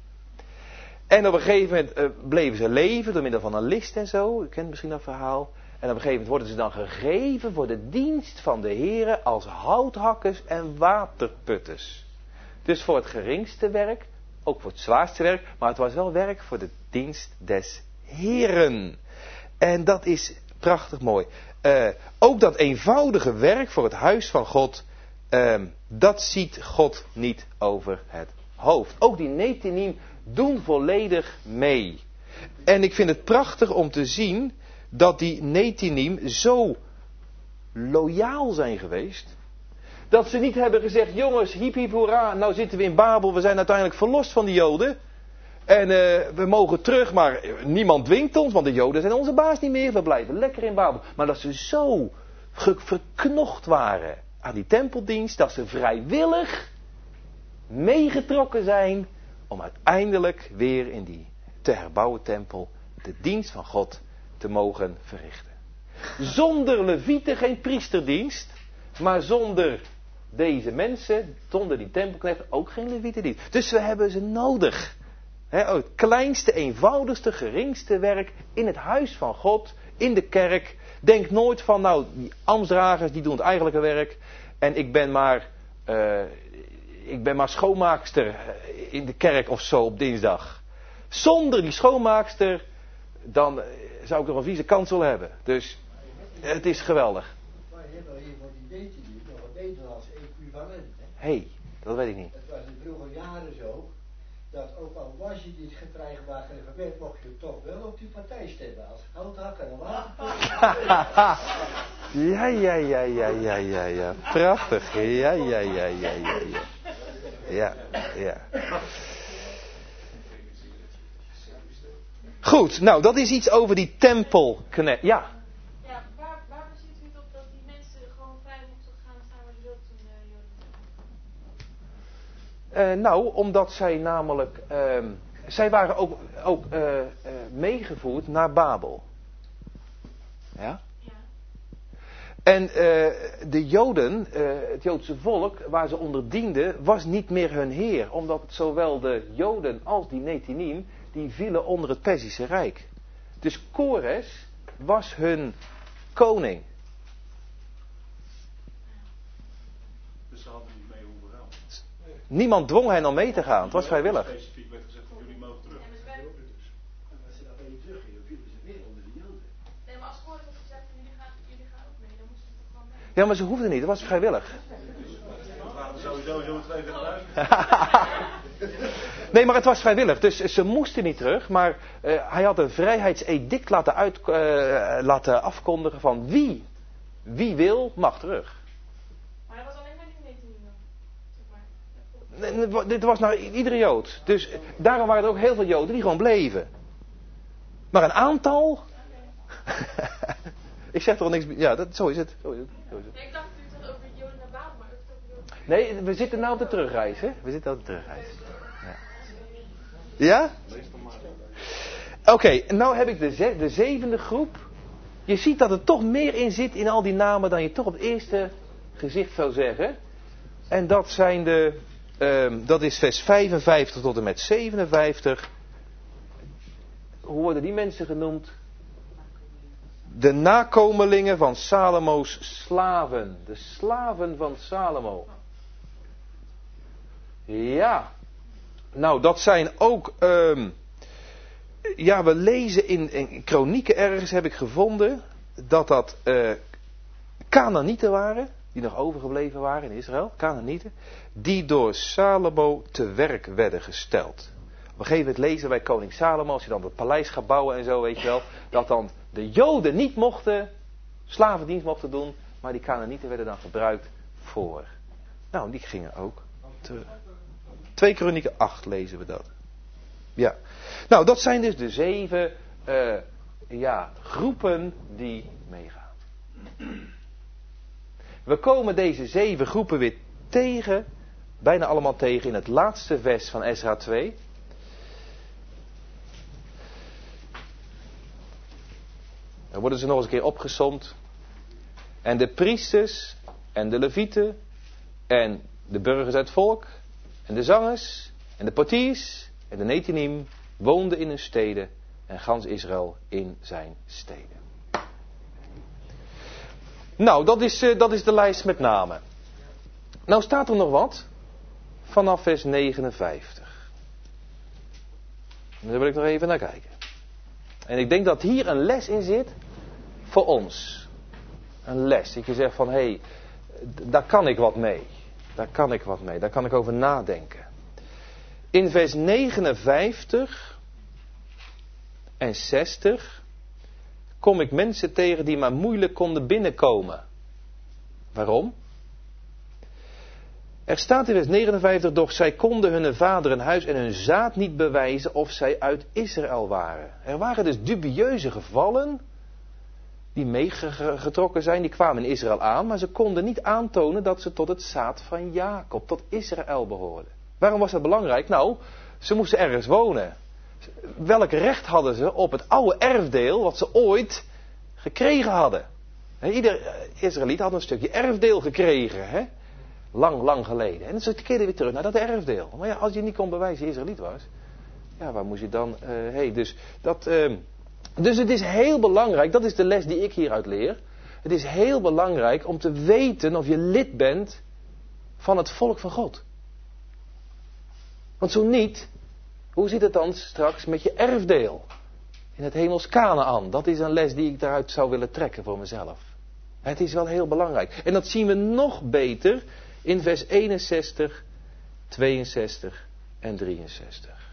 En op een gegeven moment uh, bleven ze leven door middel van een list en zo. U kent misschien dat verhaal. En op een gegeven moment worden ze dan gegeven voor de dienst van de Here als houthakkers en waterputters. Dus voor het geringste werk, ook voor het zwaarste werk, maar het was wel werk voor de dienst des Heren. En dat is prachtig mooi. Uh, ook dat eenvoudige werk voor het huis van God, uh, dat ziet God niet over het hoofd. Ook die Nethinim doen volledig mee. En ik vind het prachtig om te zien dat die Nethinim zo loyaal zijn geweest. Dat ze niet hebben gezegd, jongens, hiep hiep hoera, nou zitten we in Babel, we zijn uiteindelijk verlost van de Joden. En uh, we mogen terug, maar niemand dwingt ons, want de Joden zijn onze baas niet meer, we blijven lekker in Babel. Maar dat ze zo ge- verknocht waren aan die tempeldienst, dat ze vrijwillig meegetrokken zijn om uiteindelijk weer in die te herbouwen tempel de dienst van God te mogen verrichten. Zonder Levieten geen priesterdienst, maar zonder deze mensen, zonder die tempelknecht ook geen Levietendienst. Dus we hebben ze nodig. He, het kleinste, eenvoudigste, geringste werk in het huis van God, in de kerk. Denk nooit van, nou, die ambtsdragers die doen het eigenlijke werk en ik ben maar, uh, ik ben maar schoonmaakster in de kerk of zo op dinsdag. Zonder die schoonmaakster, dan zou ik nog een vieze kansel hebben. Dus het is geweldig. Maar je hebt al hier voor die Nethinim nog een Nederlands equivalent. Hé, hey, dat weet ik niet. Het was in vroege jaren zo, dat ook al was je niet getrijgbaar gereformeerd, mocht je toch wel op die partij stemmen. Als houthakker en waterputter. Ja, ja, ja, ja, ja, ja, ja. Prachtig. Ja, ja, ja, ja, ja, ja. Ja, ja. Goed, nou dat is iets over die tempelknecht. Ja. Ja, waar, waar ziet u het op dat die mensen gewoon vrij mochten gaan staan waar ze wilden toen uh, Joden? Uh, nou, omdat zij namelijk, uh, zij waren ook, ook uh, uh, meegevoerd naar Babel. Ja? Ja. En uh, de Joden, uh, het Joodse volk, waar ze onder dienden, was niet meer hun heer. Omdat zowel de Joden als die Nethinim, die vielen onder het Perzische Rijk. Dus Kores was hun koning. Dus ze hadden niet mee hoeven gaan. Niemand dwong hen om mee te gaan. Het was vrijwillig. Specifiek werd gezegd van jullie mogen terug. Ja, maar ze werden- Als ze dan weer teruggingen, vielen ze weer onder de Joden. Nee, maar als Kores had gezegd van jullie gaan, jullie gaan ook mee, dan moesten ze toch gewoon mee. Ja, maar ze hoefden niet. Het was vrijwillig. We gaan sowieso zo twee keer naar huis. Nee, maar het was vrijwillig. Dus ze moesten niet terug. Maar uh, hij had een vrijheidsedict laten, uit, uh, laten afkondigen van wie, wie wil, mag terug. Maar dat was alleen maar die Nethinim dan, zeg maar. Nee, nee, dit was naar iedere Jood. Dus uh, daarom waren er ook heel veel Joden die gewoon bleven. Maar een aantal... Ik zeg er al niks... Ja, dat, zo is het. Zo is het. Zo is het. Nee, ik dacht dat u het had over Joden naar Babel, maar u heeft het over Joden. Nee, we zitten nou op de terugreis, hè? We zitten op de terugreis. Ja? Oké, okay, nou heb ik de, ze- de zevende groep. Je ziet dat er toch meer in zit in al die namen dan je toch op het eerste gezicht zou zeggen. En dat zijn de, um, dat is vers vijfenvijftig tot en met zevenenvijftig. Hoe worden die mensen genoemd? de nakomelingen van Salomo's slaven. De slaven van Salomo. Ja. Nou, dat zijn ook... Um, ja, we lezen in, in kronieken ergens, heb ik gevonden, dat dat uh, Kanaanieten waren, die nog overgebleven waren in Israël, Kanaanieten, die door Salomo te werk werden gesteld. Op een gegeven moment lezen wij koning Salomo, als hij dan het paleis gaat bouwen en zo, weet je wel, dat dan de Joden niet mochten, slavendienst mochten doen, maar die Kanaanieten werden dan gebruikt voor. Nou, die gingen ook terug. Twee Kronieken acht lezen we dat. Ja. Nou, dat zijn dus de zeven uh, ja, groepen die meegaan. We komen deze zeven groepen weer tegen, bijna allemaal tegen in het laatste vers van Ezra twee. Dan worden ze nog eens een keer opgesomd. En de priesters en de levieten en de burgers uit het volk en de zangers en de portiers en de netinim woonden in hun steden en gans Israël in zijn steden. Nou, dat is, uh, dat is de lijst met namen. Nou staat er nog wat vanaf vers negenenvijftig. Daar wil ik nog even naar kijken. En ik denk dat hier een les in zit voor ons. Een les. Dat je zegt van, hé, hey, daar kan ik wat mee. Daar kan ik wat mee. Daar kan ik over nadenken. In vers negenenvijftig en zestig kom ik mensen tegen die maar moeilijk konden binnenkomen. Waarom? Er staat in vers negenenvijftig, doch zij konden hun vader een huis en hun zaad niet bewijzen of zij uit Israël waren. Er waren dus dubieuze gevallen die meegetrokken zijn, die kwamen in Israël aan, maar ze konden niet aantonen dat ze tot het zaad van Jacob, tot Israël behoorden. Waarom was dat belangrijk? Nou, ze moesten ergens wonen. Welk recht hadden ze op het oude erfdeel wat ze ooit gekregen hadden? Ieder Israëliet had een stukje erfdeel gekregen, hè? Lang, lang geleden. En ze keerden weer terug naar dat erfdeel. Maar ja, als je niet kon bewijzen dat je Israëliet was, ja, waar moest je dan uh, heen? Dus, dat, uh, dus het is heel belangrijk, dat is de les die ik hieruit leer. Het is heel belangrijk om te weten of je lid bent van het volk van God. Want zo niet, hoe zit het dan straks met je erfdeel in het hemels Kanaan? Dat is een les die ik daaruit zou willen trekken voor mezelf. Het is wel heel belangrijk. En dat zien we nog beter in vers eenenzestig, tweeënzestig en drieënzestig.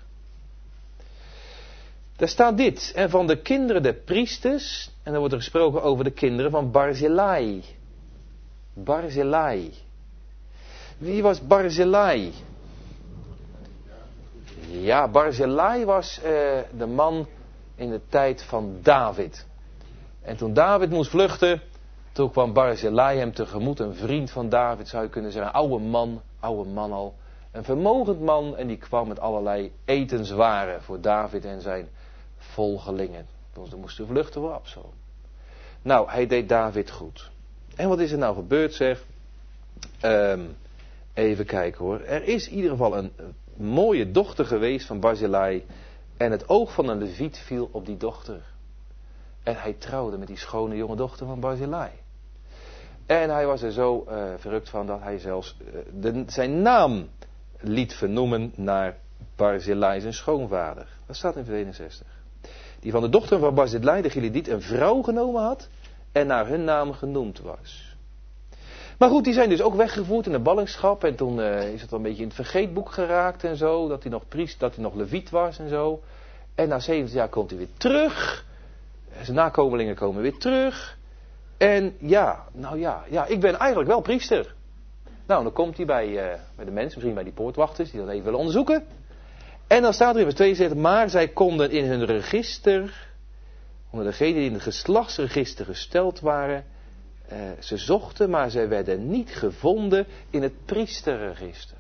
Daar staat dit. En van de kinderen der priesters, en dan wordt er gesproken over de kinderen van Barzillai. Barzillai. Wie was Barzillai? Ja, Barzillai was uh, de man in de tijd van David. En toen David moest vluchten, toen kwam Barzillai hem tegemoet, een vriend van David zou je kunnen zeggen, een oude man, oude man al. Een vermogend man en die kwam met allerlei etenswaren voor David en zijn volgelingen. Want ze moesten vluchten voor Absalom. Nou, hij deed David goed. En wat is er nou gebeurd zeg? Um, even kijken hoor. Er is in ieder geval een mooie dochter geweest van Barzillai. En het oog van een leviet viel op die dochter. En hij trouwde met die schone jonge dochter van Barzillai. En hij was er zo uh, verrukt van dat hij zelfs uh, de, zijn naam liet vernoemen naar Barzillai, zijn schoonvader. Dat staat in vers eenenzestig. Die van de dochter van Barzillai, de Gileadiet, een vrouw genomen had en naar hun naam genoemd was. Maar goed, die zijn dus ook weggevoerd in de ballingschap. En toen uh, is het wel een beetje in het vergeetboek geraakt en zo. Dat hij nog priest, dat hij nog leviet was en zo. En na zeventig jaar komt hij weer terug. Zijn nakomelingen komen weer terug. En ja, nou ja, ja, ik ben eigenlijk wel priester. Nou, dan komt hij bij, uh, bij de mensen, misschien bij die poortwachters, die dat even willen onderzoeken. En dan staat er in vers tweeënzestig, maar zij konden in hun register, onder degenen die in het geslachtsregister gesteld waren, uh, ze zochten, maar zij werden niet gevonden in het priesterregister.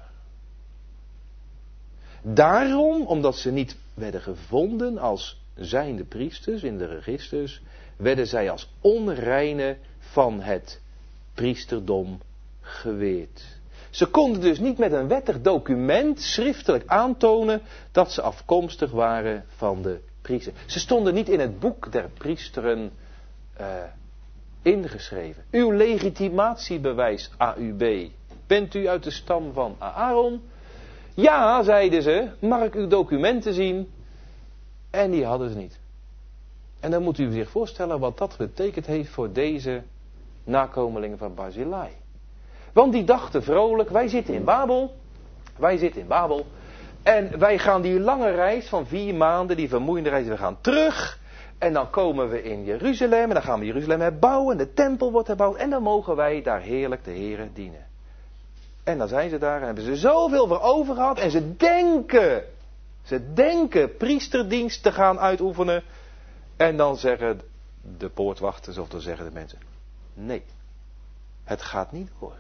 Daarom, omdat ze niet werden gevonden als zijnde priesters in de registers, werden zij als onreine van het priesterdom geweerd. Ze konden dus niet met een wettig document schriftelijk aantonen dat ze afkomstig waren van de priester. Ze stonden niet in het boek der priesteren uh, ingeschreven. Uw legitimatiebewijs A U B. Bent u uit de stam van Aaron? Ja, zeiden ze. Mag ik uw documenten zien? En die hadden ze niet. En dan moet u zich voorstellen wat dat betekend heeft voor deze nakomelingen van Barzillai. Want die dachten vrolijk, wij zitten in Babel. Wij zitten in Babel. En wij gaan die lange reis van vier maanden, die vermoeiende reis, we gaan terug. En dan komen we in Jeruzalem. En dan gaan we Jeruzalem herbouwen. En de tempel wordt herbouwd. En dan mogen wij daar heerlijk de Here dienen. En dan zijn ze daar en hebben ze zoveel voor over gehad. En ze denken, ze denken priesterdienst te gaan uitoefenen. En dan zeggen de poortwachters, of dan zeggen de mensen, nee, het gaat niet door.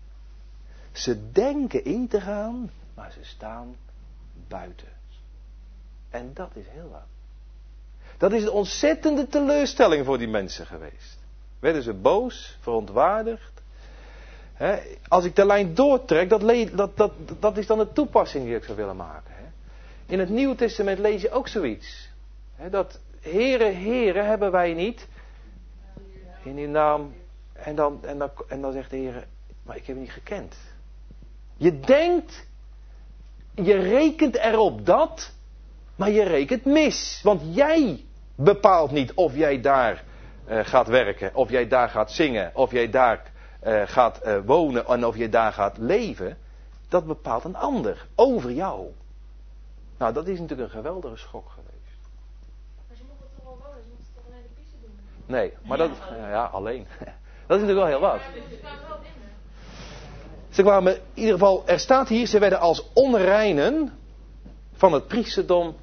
Ze denken in te gaan, maar ze staan buiten. En dat is heel wat. Dat is een ontzettende teleurstelling voor die mensen geweest. Werden ze boos, verontwaardigd. He, als ik de lijn doortrek, dat, le- dat, dat, dat is dan de toepassing die ik zou willen maken. He. In het Nieuwe Testament lees je ook zoiets. He, dat Heere, Heere hebben wij niet. In uw naam. En dan, en dan, en dan zegt de Heere, maar ik heb je niet gekend. Je denkt, je rekent erop dat, maar je rekent mis. Want jij bepaalt niet of jij daar uh, gaat werken, of jij daar gaat zingen, of jij daar uh, gaat uh, wonen en of jij daar gaat leven. Dat bepaalt een ander over jou. Nou, dat is natuurlijk een geweldige schok geweest. Maar ze mochten toch wel wonen, ze mochten toch alleen de piezen doen? Nee, maar dat, ja, ja alleen. Dat is natuurlijk wel heel wat. Ja, ze kwamen wel binnen. Ze kwamen, in ieder geval, er staat hier, ze werden als onreinen van het priesterdom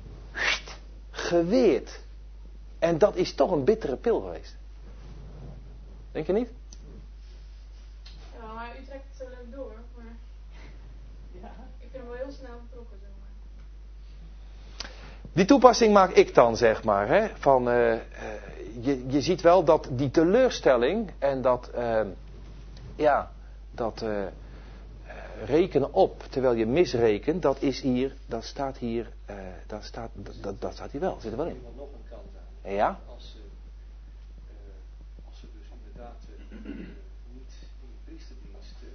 geweerd. En dat is toch een bittere pil geweest. Denk je niet? Ja, maar u trekt het zo leuk door, maar Ja. ik vind hem wel heel snel vertrokken, zeg maar. Die toepassing maak ik dan, zeg maar. Hè, van, uh, uh, je, je ziet wel dat die teleurstelling en dat, uh, ja, dat uh, rekenen op terwijl je misrekent, dat is hier, dat staat hier, uh, dat, staat, dat, dat staat hier wel, zit er wel in. Er nog een kant aan. Ja? Als ze, uh, als ze dus inderdaad uh, niet in de priesterdienst uh,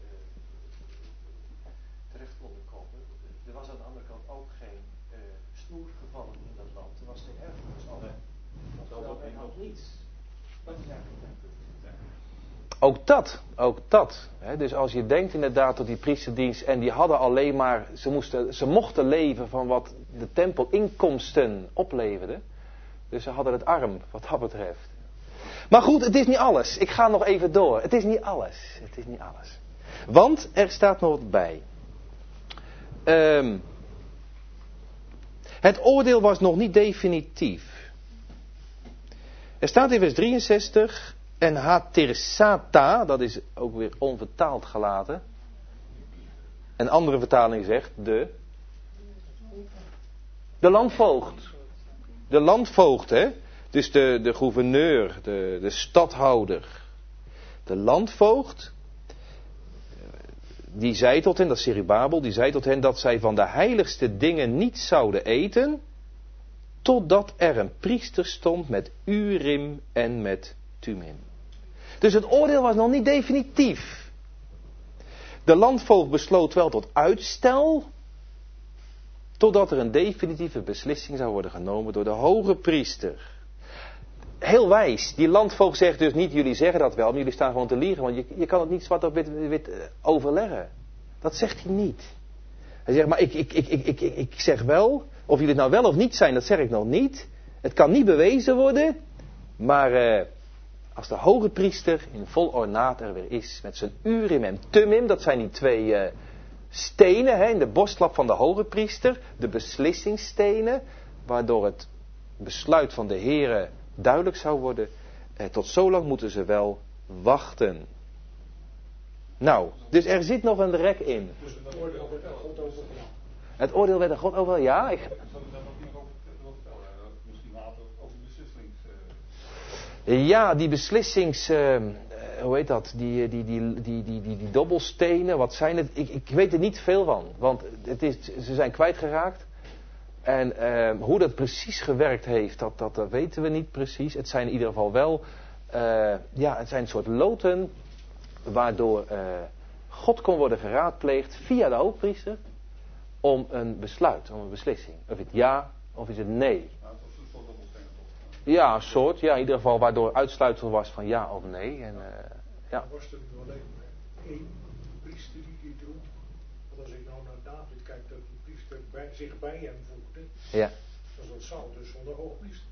terecht konden komen. Er was aan de andere kant ook geen uh, snoer gevallen in dat land. Er was geen erfenis al. Terwijl men had niets. Dat is eigenlijk mijn punt. Ook dat, ook dat. Hè, dus als je denkt inderdaad tot die priesterdienst en die hadden alleen maar, ze, moesten, ze mochten leven van wat de tempelinkomsten opleverde. Dus ze hadden het arm wat dat betreft. Maar goed, het is niet alles. Ik ga nog even door. Het is niet alles. Het is niet alles. Want er staat nog wat bij. Um, het oordeel was nog niet definitief. Er staat in vers drieënzestig... En hatersata, dat is ook weer onvertaald gelaten. Een andere vertaling zegt de... De landvoogd. De landvoogd, hè. Dus de, de gouverneur, de, de stadhouder. De landvoogd, die zei tot hen, dat is Zerubabel, die zei tot hen dat zij van de heiligste dingen niet zouden eten, totdat er een priester stond met Urim en met Tumim. Dus het oordeel was nog niet definitief. De landvoogd besloot wel tot uitstel, totdat er een definitieve beslissing zou worden genomen door de hoge priester. Heel wijs. Die landvoogd zegt dus niet, jullie zeggen dat wel, maar jullie staan gewoon te liegen, want je, je kan het niet zwart op wit, wit overleggen. Dat zegt hij niet. Hij zegt, maar ik, ik, ik, ik, ik, ik zeg wel, of jullie het nou wel of niet zijn, dat zeg ik nog niet. Het kan niet bewezen worden, maar uh, als de hoge priester in vol ornaat er weer is, met zijn Urim en Tumim, dat zijn die twee uh, stenen hè, in de borstlap van de hoge priester, de beslissingsstenen, waardoor het besluit van de Heere duidelijk zou worden. Eh, tot zo lang moeten ze wel wachten. Nou, dus er zit nog een rek in. Dus het oordeel werd er God over. Het oordeel werd er God over, ja. Ik... Zal ik daar nog niet over vertellen? Misschien later over de beslissings... Uh... Ja, die beslissings... Uh, hoe heet dat? Die, die, die, die, die, die, die dobbelstenen, wat zijn het? Ik, ik weet er niet veel van. Want het is, ze zijn kwijtgeraakt. En uh, hoe dat precies gewerkt heeft, dat, dat, dat weten we niet precies. Het zijn in ieder geval wel uh, ja, het zijn een soort loten waardoor uh, God kon worden geraadpleegd via de hoogpriester om een besluit, om een beslissing. Of het ja of is het nee. Ja, een soort, ja, in ieder geval waardoor uitsluitsel was van ja of nee. En, uh, ja. Was er nu alleen maar één priester die dit droeg? Want als ik nou naar David kijk, dat die priester bij, zich bij hem voegde, ja. dan is dat Saul dus zonder hoogpriester.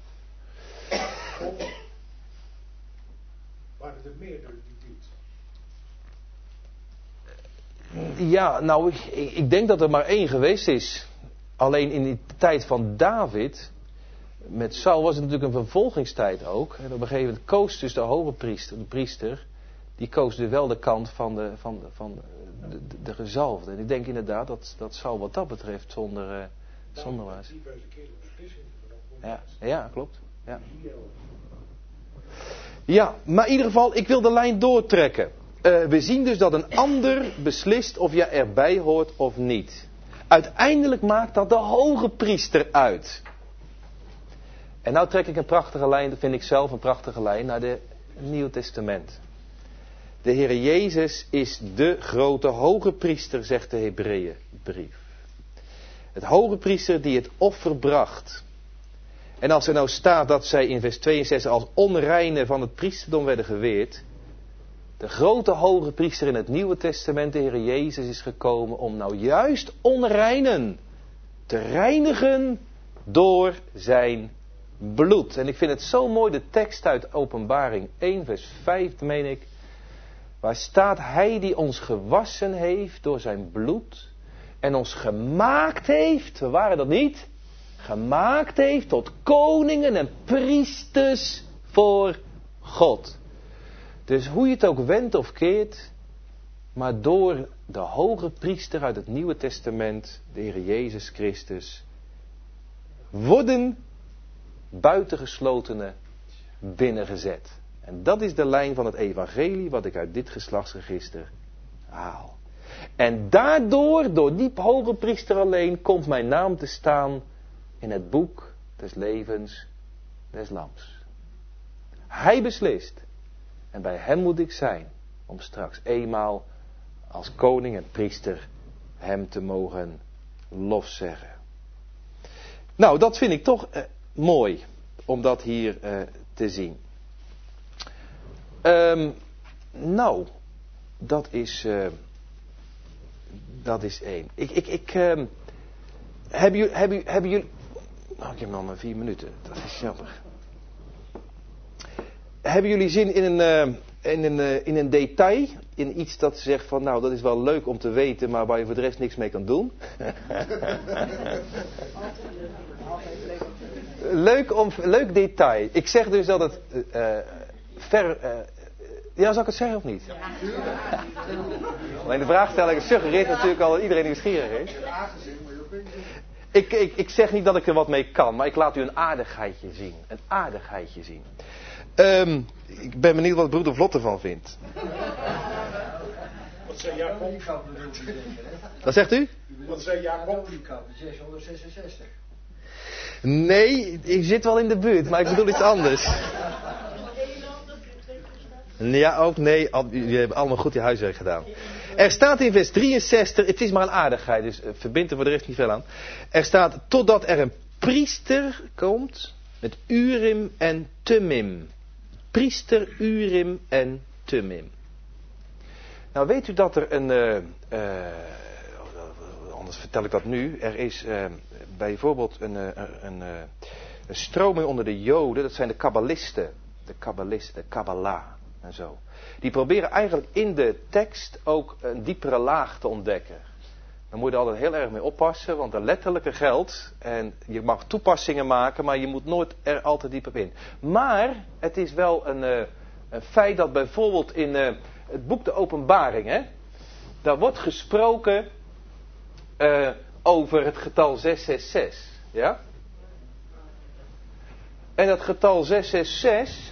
Of waren er meerdere die dit? Ja, nou, ik, ik denk dat er maar één geweest is. Alleen in de tijd van David, met Saul was het natuurlijk een vervolgingstijd ook. En op een gegeven moment koos dus de hoge priester, de priester, die koos dus wel de kant van de, van de, van de, de, de, de gezalfde. En ik denk inderdaad dat, dat Saul wat dat betreft zonder, uh, zonder was. Ja, ja, klopt. Ja. ja, maar in ieder geval, ik wil de lijn doortrekken. Uh, we zien dus dat een ander beslist of je erbij hoort of niet. Uiteindelijk maakt dat de hoge priester uit. En nou trek ik een prachtige lijn, dat vind ik zelf een prachtige lijn, naar het Nieuw Testament. De Heer Jezus is de grote hoge priester, zegt de Hebreeënbrief. Het hoge priester die het offer bracht. En als er nou staat dat zij in vers tweeënzestig als onreine van het priesterdom werden geweerd. De grote hoge priester in het Nieuwe Testament, de Heer Jezus, is gekomen om nou juist onreinen te reinigen door zijn bloed. En ik vind het zo mooi, de tekst uit Openbaring één vers vijf, meen ik. Waar staat: hij die ons gewassen heeft door zijn bloed en ons gemaakt heeft, we waren dat niet, gemaakt heeft tot koningen en priesters voor God. Dus hoe je het ook wendt of keert, maar door de hoge priester uit het Nieuwe Testament, de Heer Jezus Christus, worden buitengeslotenen binnengezet. En dat is de lijn van het evangelie wat ik uit dit geslachtsregister haal. En daardoor, door die hoge priester alleen, komt mijn naam te staan in het boek des levens des Lams. Hij beslist. En bij hem moet ik zijn, om straks eenmaal als koning en priester hem te mogen lofzeggen. Nou, dat vind ik toch uh, mooi, om dat hier uh, te zien. Um, nou, dat is, uh, dat is één. Ik, ik, ik, uh, hebben jullie, hebben, hebben jullie, nou, ik heb nog maar vier minuten, dat is jammer. Hebben jullie zin in een, uh, in, een, uh, in een detail? In iets dat zegt van, nou, dat is wel leuk om te weten, maar waar je voor de rest niks mee kan doen? leuk, om, leuk detail. Ik zeg dus dat het uh, ver... Uh, ja, zal ik het zeggen of niet? Alleen de vraagstelling suggereert natuurlijk al dat iedereen nieuwsgierig is. Ik, ik, ik zeg niet dat ik er wat mee kan, maar ik laat u een aardigheidje zien. Een aardigheidje zien. Um, ik ben benieuwd wat broeder Vlot ervan vindt. Wat zei Jacob? Wat zegt u? Wat zei Jacob? zeshonderdzesenzestig. Nee, ik zit wel in de buurt, maar ik bedoel iets anders. Ja, ook nee, jullie hebben allemaal goed je huiswerk gedaan. Er staat in vers drieënzestig, het is maar een aardigheid, dus verbind er voor de rest niet veel aan. Er staat, totdat er een priester komt met Urim en Thummim. Priester Urim en Thummim. Nou weet u dat er een, uh, uh, anders vertel ik dat nu, er is uh, bijvoorbeeld een, uh, een, uh, een stroming onder de Joden, dat zijn de kabbalisten, de kabbalisten, de Kabbalah en zo. Die proberen eigenlijk in de tekst ook een diepere laag te ontdekken. Daar moet je altijd heel erg mee oppassen, want de letterlijke geldt. En je mag toepassingen maken, maar je moet nooit er altijd diep op in. Maar het is wel een, uh, een feit dat bijvoorbeeld in uh, het boek De Openbaring, hè, daar wordt gesproken uh, over het getal zes zes zes. Ja? En dat getal zes zes zes...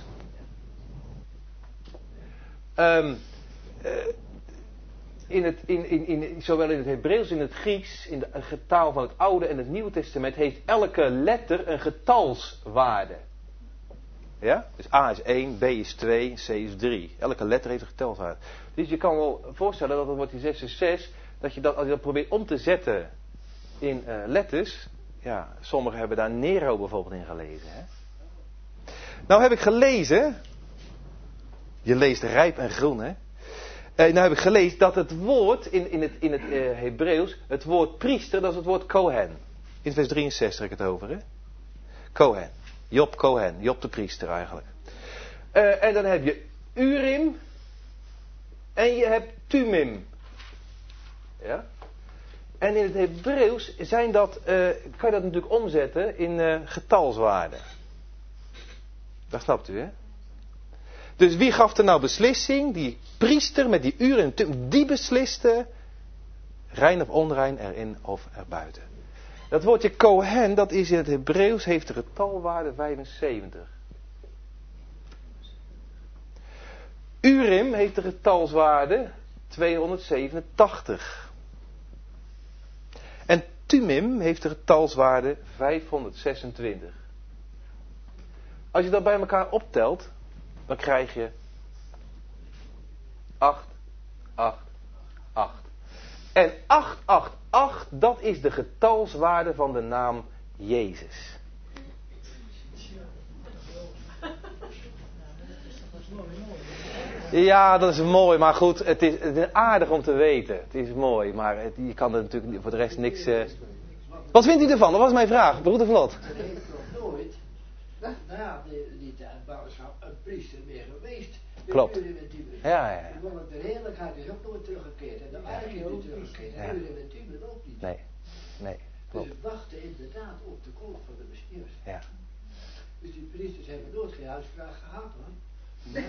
Um, uh, in het, in, in, in, zowel in het Hebreeuws als in het Grieks, in de taal van het Oude en het Nieuwe Testament, heeft elke letter een getalswaarde. Ja? Dus A is één, B is twee, C is drie. Elke letter heeft een getalswaarde. Dus je kan wel voorstellen dat het wordt die zes is zes. Dat je dat, als je dat probeert om te zetten in uh, letters. Ja, sommigen hebben daar Nero bijvoorbeeld in gelezen. Hè? Nou heb ik gelezen. Je leest rijp en groen, hè. Uh, nou heb ik gelezen dat het woord in, in het, in het uh, Hebreeuws, het woord priester, dat is het woord Kohen. In vers drieënzestig heb ik het over, hè. Kohen. Job Kohen. Job de priester eigenlijk. Uh, en dan heb je Urim. En je hebt Tumim. Ja. En in het Hebreeuws zijn dat, uh, kan je dat natuurlijk omzetten in uh, getalswaarden. Dat snapt u, hè? Dus wie gaf er nou beslissing? Die priester met die Urim en Tumim, die besliste rein of onrein, erin of erbuiten. Dat woordje Kohen, dat is in het Hebreeuws, heeft de getalwaarde vijfenzeventig. Urim heeft de getalswaarde tweehonderdzevenentachtig. En Tumim heeft de getalswaarde vijfhonderdzesentwintig. Als je dat bij elkaar optelt, dan krijg je acht, acht, acht. En acht, acht, acht, dat is de getalswaarde van de naam Jezus. Ja, dat is mooi, maar goed, het is, het is aardig om te weten. Het is mooi, maar het, je kan er natuurlijk voor de rest niks... Uh... Wat vindt u ervan? Dat was mijn vraag, broeder Vlot. Dat heeft nog nooit, na die tijd, bouwschap, een priester meer geweest. Klopt. Ja, ja, ja. Want de heerlijkheid is ook nooit teruggekeerd. En de ark is niet teruggekeerd. En Urim en Tumim ook niet. Nee, nee, klopt. Dus het wachten inderdaad op de komst van de Messias. Ja. Dus die priesters hebben nooit geen uitspraak gehad, hoor. Nee.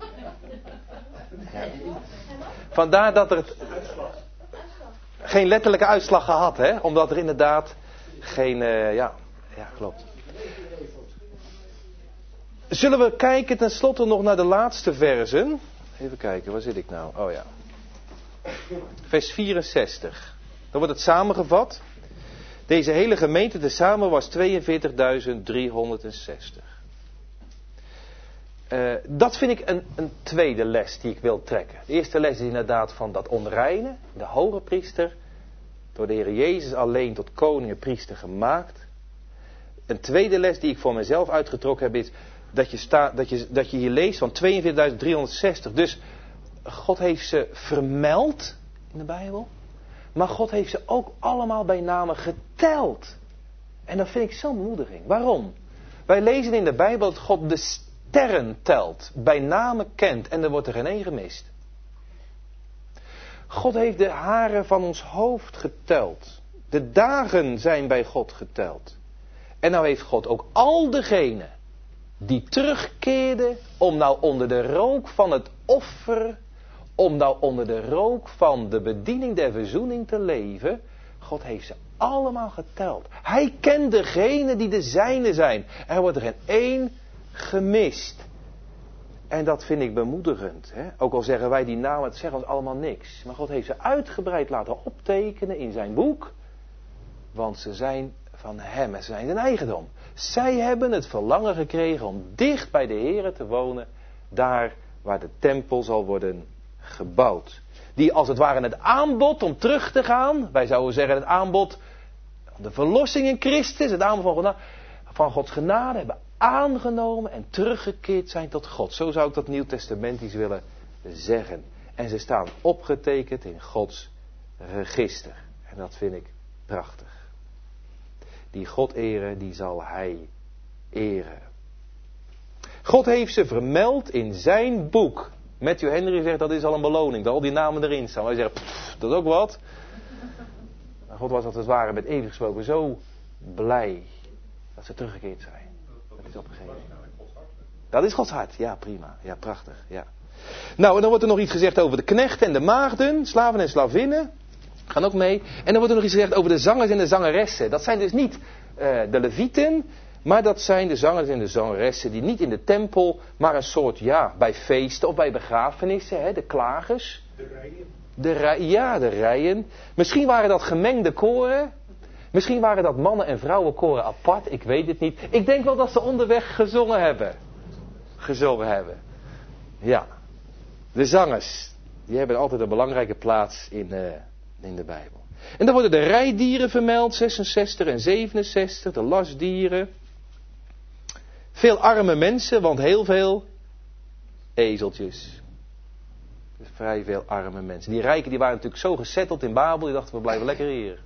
Ja. Vandaar dat er het geen letterlijke uitslag gehad, hè? Omdat er inderdaad geen, uh, ja, ja, klopt. Zullen we kijken tenslotte nog naar de laatste versen? Even kijken, waar zit ik nou? Oh ja. Vers vierenzestig. Dan wordt het samengevat. Deze hele gemeente tezamen was tweeënveertigduizend driehonderdzestig. Uh, dat vind ik een, een tweede les die ik wil trekken. De eerste les is inderdaad van dat onreine. De hoge priester. Door de Heer Jezus alleen tot koning en priester gemaakt. Een tweede les die ik voor mezelf uitgetrokken heb is... Dat je, sta, dat, je, dat je hier leest van tweeënveertigduizend driehonderdzestig. Dus God heeft ze vermeld in de Bijbel. Maar God heeft ze ook allemaal bij name geteld. En dat vind ik zo'n bemoediging. Waarom? Wij lezen in de Bijbel dat God de sterren telt. Bij name kent. En er wordt er geen één gemist. God heeft de haren van ons hoofd geteld. De dagen zijn bij God geteld. En nou heeft God ook al degenen die terugkeerden om nou onder de rook van het offer, om nou onder de rook van de bediening der verzoening te leven. God heeft ze allemaal geteld. Hij kent degenen die de zijne zijn. Er wordt er geen één gemist. En dat vind ik bemoedigend. Hè? Ook al zeggen wij die namen, het zeggen ons allemaal niks. Maar God heeft ze uitgebreid laten optekenen in zijn boek. Want ze zijn van hem en ze zijn zijn eigendom. Zij hebben het verlangen gekregen om dicht bij de Here te wonen. Daar waar de tempel zal worden gebouwd. Die als het ware het aanbod om terug te gaan. Wij zouden zeggen het aanbod van de verlossing in Christus. Het aanbod van, genade, van Gods genade hebben aangenomen en teruggekeerd zijn tot God. Zo zou ik dat Nieuwtestamentisch willen zeggen. En ze staan opgetekend in Gods register. En dat vind ik prachtig. Die God eren, die zal hij eren. God heeft ze vermeld in zijn boek. Matthew Henry zegt dat is al een beloning, dat al die namen erin staan. Wij zeggen, pff, dat is ook wat. Maar God was als het ware met eeuwig gesproken zo blij dat ze teruggekeerd zijn. Dat is opgegeven. Dat is Gods hart, ja prima, ja prachtig, ja. Nou en dan wordt er nog iets gezegd over de knechten en de maagden, slaven en slavinnen. Gaan ook mee. En dan wordt er nog iets gezegd over de zangers en de zangeressen. Dat zijn dus niet uh, de levieten, maar dat zijn de zangers en de zangeressen die niet in de tempel, maar een soort, ja, bij feesten of bij begrafenissen, hè, de klagers. De rijen. De rij, ja, de rijen. Misschien waren dat gemengde koren. Misschien waren dat mannen- en vrouwenkoren apart. Ik weet het niet. Ik denk wel dat ze onderweg gezongen hebben. gezongen hebben. Ja, de zangers, die hebben altijd een belangrijke plaats in, uh, in de Bijbel. En dan worden de rijdieren vermeld, zesenzestig en zevenenzestig, de lastdieren. Veel arme mensen, want heel veel ezeltjes. Dus vrij veel arme mensen. Die rijken die waren natuurlijk zo gezetteld in Babel, die dachten we blijven lekker hier.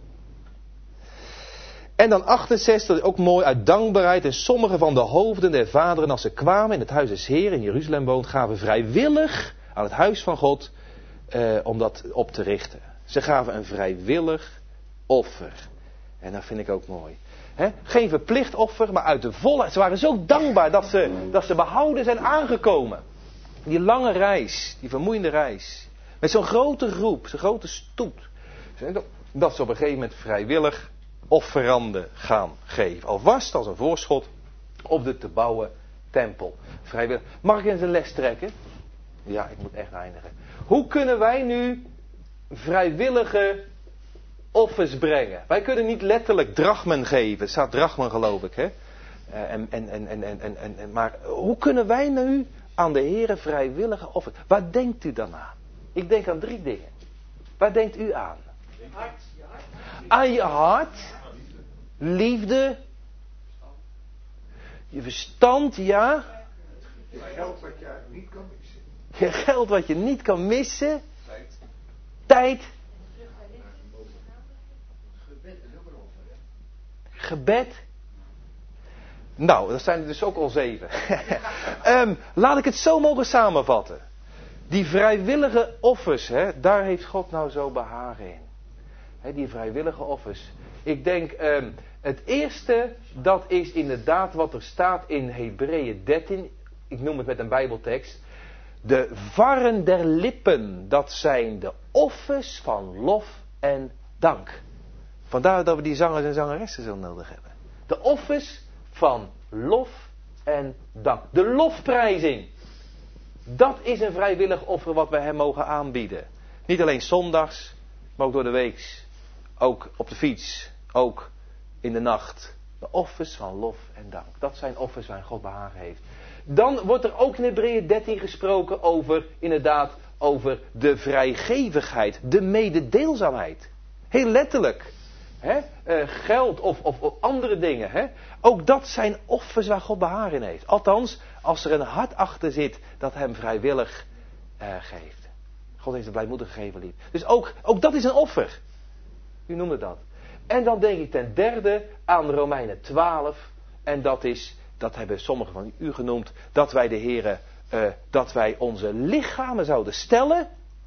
En dan achtenzestig, ook mooi, uit dankbaarheid. En sommige van de hoofden der vaderen, als ze kwamen in het huis des Heeren in Jeruzalem woont, gaven vrijwillig aan het huis van God eh, om dat op te richten. Ze gaven een vrijwillig offer. En dat vind ik ook mooi. He? Geen verplicht offer, maar uit de volheid. Ze waren zo dankbaar dat ze, dat ze behouden zijn aangekomen. Die lange reis, die vermoeiende reis. Met zo'n grote groep, zo'n grote stoet. Dat ze op een gegeven moment vrijwillig offeranden gaan geven. Alvast als een voorschot op de te bouwen tempel. Vrijwillig. Mag ik eens een les trekken? Ja, ik moet echt eindigen. Hoe kunnen wij nu vrijwillige offers brengen? Wij kunnen niet letterlijk drachmen geven. Het staat drachmen geloof ik. Hè? En, en, en, en, en, en, en, maar hoe kunnen wij nu aan de Heere vrijwillige offers? Waar denkt u dan aan? Ik denk aan drie dingen. Waar denkt u aan? Hart, je hart. Aan je hart. Liefde. Je verstand, ja. Je geld wat je niet kan missen. Je geld wat je niet kan missen. Tijd. Tijd. Gebed is ook een offer, hè? Gebed. Nou, dat zijn er dus ook al zeven. um, laat ik het zo mogen samenvatten. Die vrijwillige offers, hè, daar heeft God nou zo behagen in. Hè, die vrijwillige offers. Ik denk, um, het eerste, dat is inderdaad wat er staat in Hebreeën dertien. Ik noem het met een Bijbeltekst. De varren der lippen, dat zijn de offers van lof en dank. Vandaar dat we die zangers en zangeressen zo nodig hebben. De offers van lof en dank. De lofprijzing. Dat is een vrijwillig offer wat wij hem mogen aanbieden. Niet alleen zondags, maar ook door de weeks. Ook op de fiets. Ook in de nacht. De offers van lof en dank. Dat zijn offers waar God behagen heeft. Dan wordt er ook in Hebreeën dertien gesproken over, inderdaad, over de vrijgevigheid. De mededeelzaamheid. Heel letterlijk. Hè? Uh, geld of, of, of andere dingen. Hè? Ook dat zijn offers waar God behagen in heeft. Althans, als er een hart achter zit dat hem vrijwillig uh, geeft. God heeft het blijmoedig gegeven, lief. Dus ook, ook dat is een offer. U noemde dat. En dan denk ik ten derde aan Romeinen twaalf. En dat is, dat hebben sommigen van u genoemd, dat wij de Here, uh, dat wij onze lichamen zouden stellen.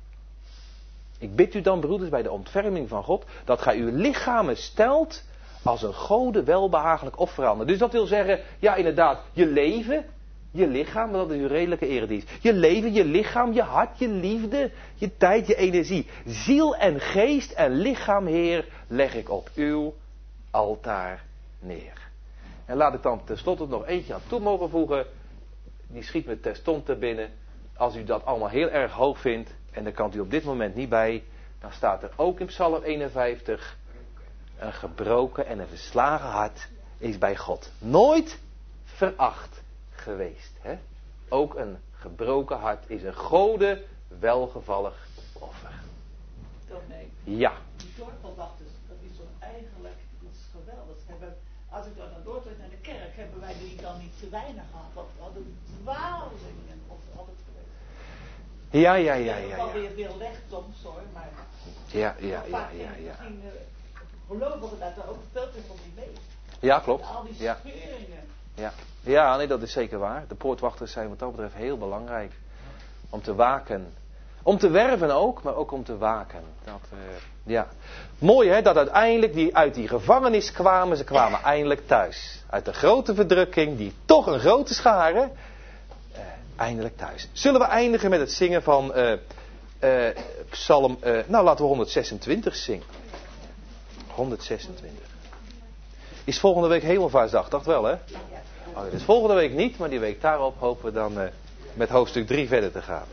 Ik bid u dan, broeders, bij de ontferming van God, dat gij uw lichamen stelt als een Gode welbehagelijk offerande. Dus dat wil zeggen, ja inderdaad, je leven, je lichaam, dat is uw redelijke eredienst. Je leven, je lichaam, je hart, je liefde, je tijd, je energie. Ziel en geest en lichaam, Heer, leg ik op uw altaar neer. En laat ik dan tenslotte nog eentje aan toe mogen voegen. Die schiet me terstond te binnen. Als u dat allemaal heel erg hoog vindt, en daar kan u op dit moment niet bij, dan staat er ook in Psalm eenenvijftig, een gebroken en een verslagen hart is bij God nooit veracht geweest. Hè? Ook een gebroken hart is een Gode welgevallig offer. Dominee. Ja. Die dorpelwachters, dat is toch eigenlijk, dat is geweldig. Hebben, als ik dan naar Dordrecht naar de kerk, hebben wij die dan niet te weinig gehad? Want we hadden dwalingen of altijd geweest. Ja, ja, ja, ja. Ik ja. weer veel weg soms hoor, maar... Ja, ja, ja, ja, ja. Misschien uh, gelovigen dat er ook veel te veel niet mee. Ja, klopt. Al die Ja. scheuringen. Ja. Ja, nee, dat is zeker waar. De poortwachters zijn wat dat betreft heel belangrijk. Om te waken. Om te werven ook, maar ook om te waken. Dat, uh, ja. Mooi hè, dat uiteindelijk die uit die gevangenis kwamen, ze kwamen eindelijk thuis. Uit de grote verdrukking, die toch een grote schare, uh, eindelijk thuis. Zullen we eindigen met het zingen van uh, uh, Psalm, uh, nou laten we honderdzesentwintig zingen. honderdzesentwintig. Is volgende week Hemelvaartsdag, dacht wel hè? Oh, dus volgende week niet, maar die week daarop hopen we dan uh, met hoofdstuk drie verder te gaan.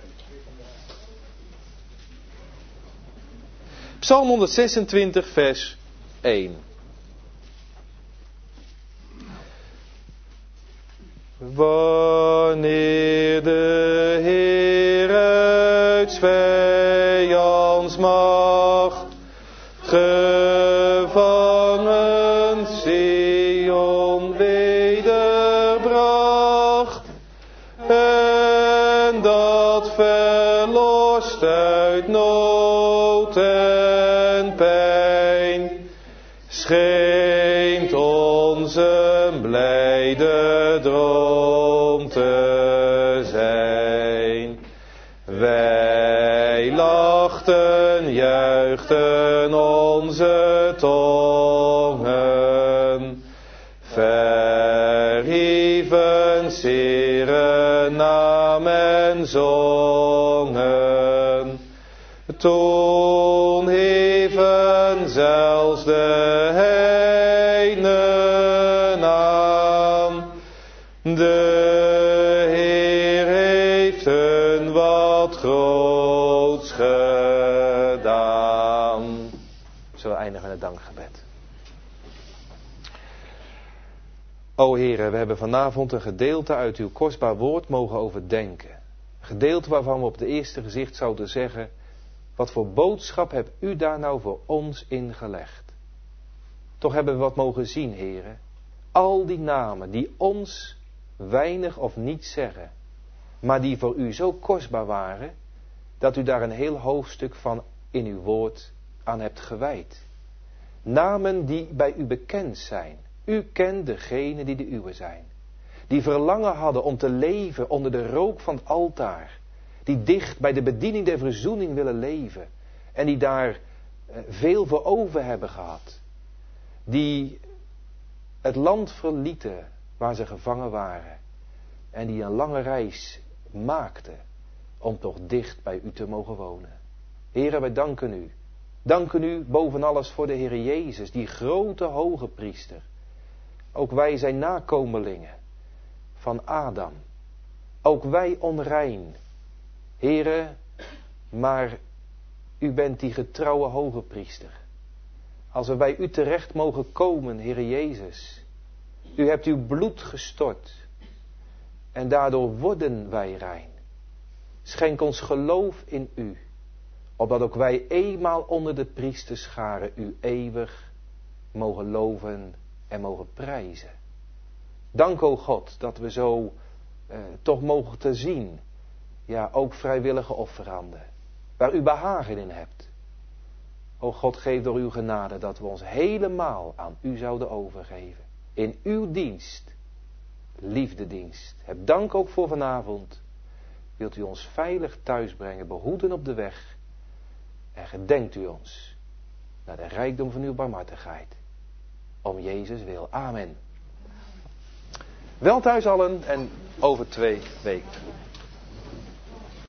Psalm honderdzesentwintig vers één. Wanneer de Heer uit vijands macht gevangen Sion wederbracht, en dat verlost uit nood en pijn, schijnt ons een blijde droom te zijn. Wij lachten, juichten onze tongen, verhieven zere naam en zongen. Toen heven zelfs de heidenen aan, de Heer heeft hun wat groots gedaan. Zullen we eindigen met het dankgebed. O Heere, we hebben vanavond een gedeelte uit uw kostbaar woord mogen overdenken. Een gedeelte waarvan we op het eerste gezicht zouden zeggen: wat voor boodschap hebt u daar nou voor ons ingelegd? Toch hebben we wat mogen zien, Heere. Al die namen die ons weinig of niets zeggen, maar die voor u zo kostbaar waren, dat u daar een heel hoofdstuk van in uw woord aan hebt gewijd. Namen die bij u bekend zijn. U kent degenen die de uwe zijn. Die verlangen hadden om te leven onder de rook van het altaar. Die dicht bij de bediening der verzoening willen leven. En die daar veel voor over hebben gehad. Die het land verlieten waar ze gevangen waren. En die een lange reis maakten om toch dicht bij u te mogen wonen. Heere, wij danken u. Danken u boven alles voor de Heer Jezus, die grote hoge priester. Ook wij zijn nakomelingen van Adam. Ook wij onrein. Heere, maar u bent die getrouwe hoge priester. Als we bij u terecht mogen komen, Heere Jezus. U hebt uw bloed gestort. En daardoor worden wij rein. Schenk ons geloof in u. Opdat ook wij eenmaal onder de priesterscharen u eeuwig mogen loven en mogen prijzen. Dank, o God, dat we zo eh, toch mogen te zien. Ja, ook vrijwillige offeranden. Waar u behagen in hebt. O God, geef door uw genade dat we ons helemaal aan u zouden overgeven. In uw dienst. Liefdedienst. Heb dank ook voor vanavond. Wilt u ons veilig thuis brengen, behoeden op de weg. En gedenkt u ons naar de rijkdom van uw barmhartigheid. Om Jezus wil. Amen. Wel thuis allen en over twee weken.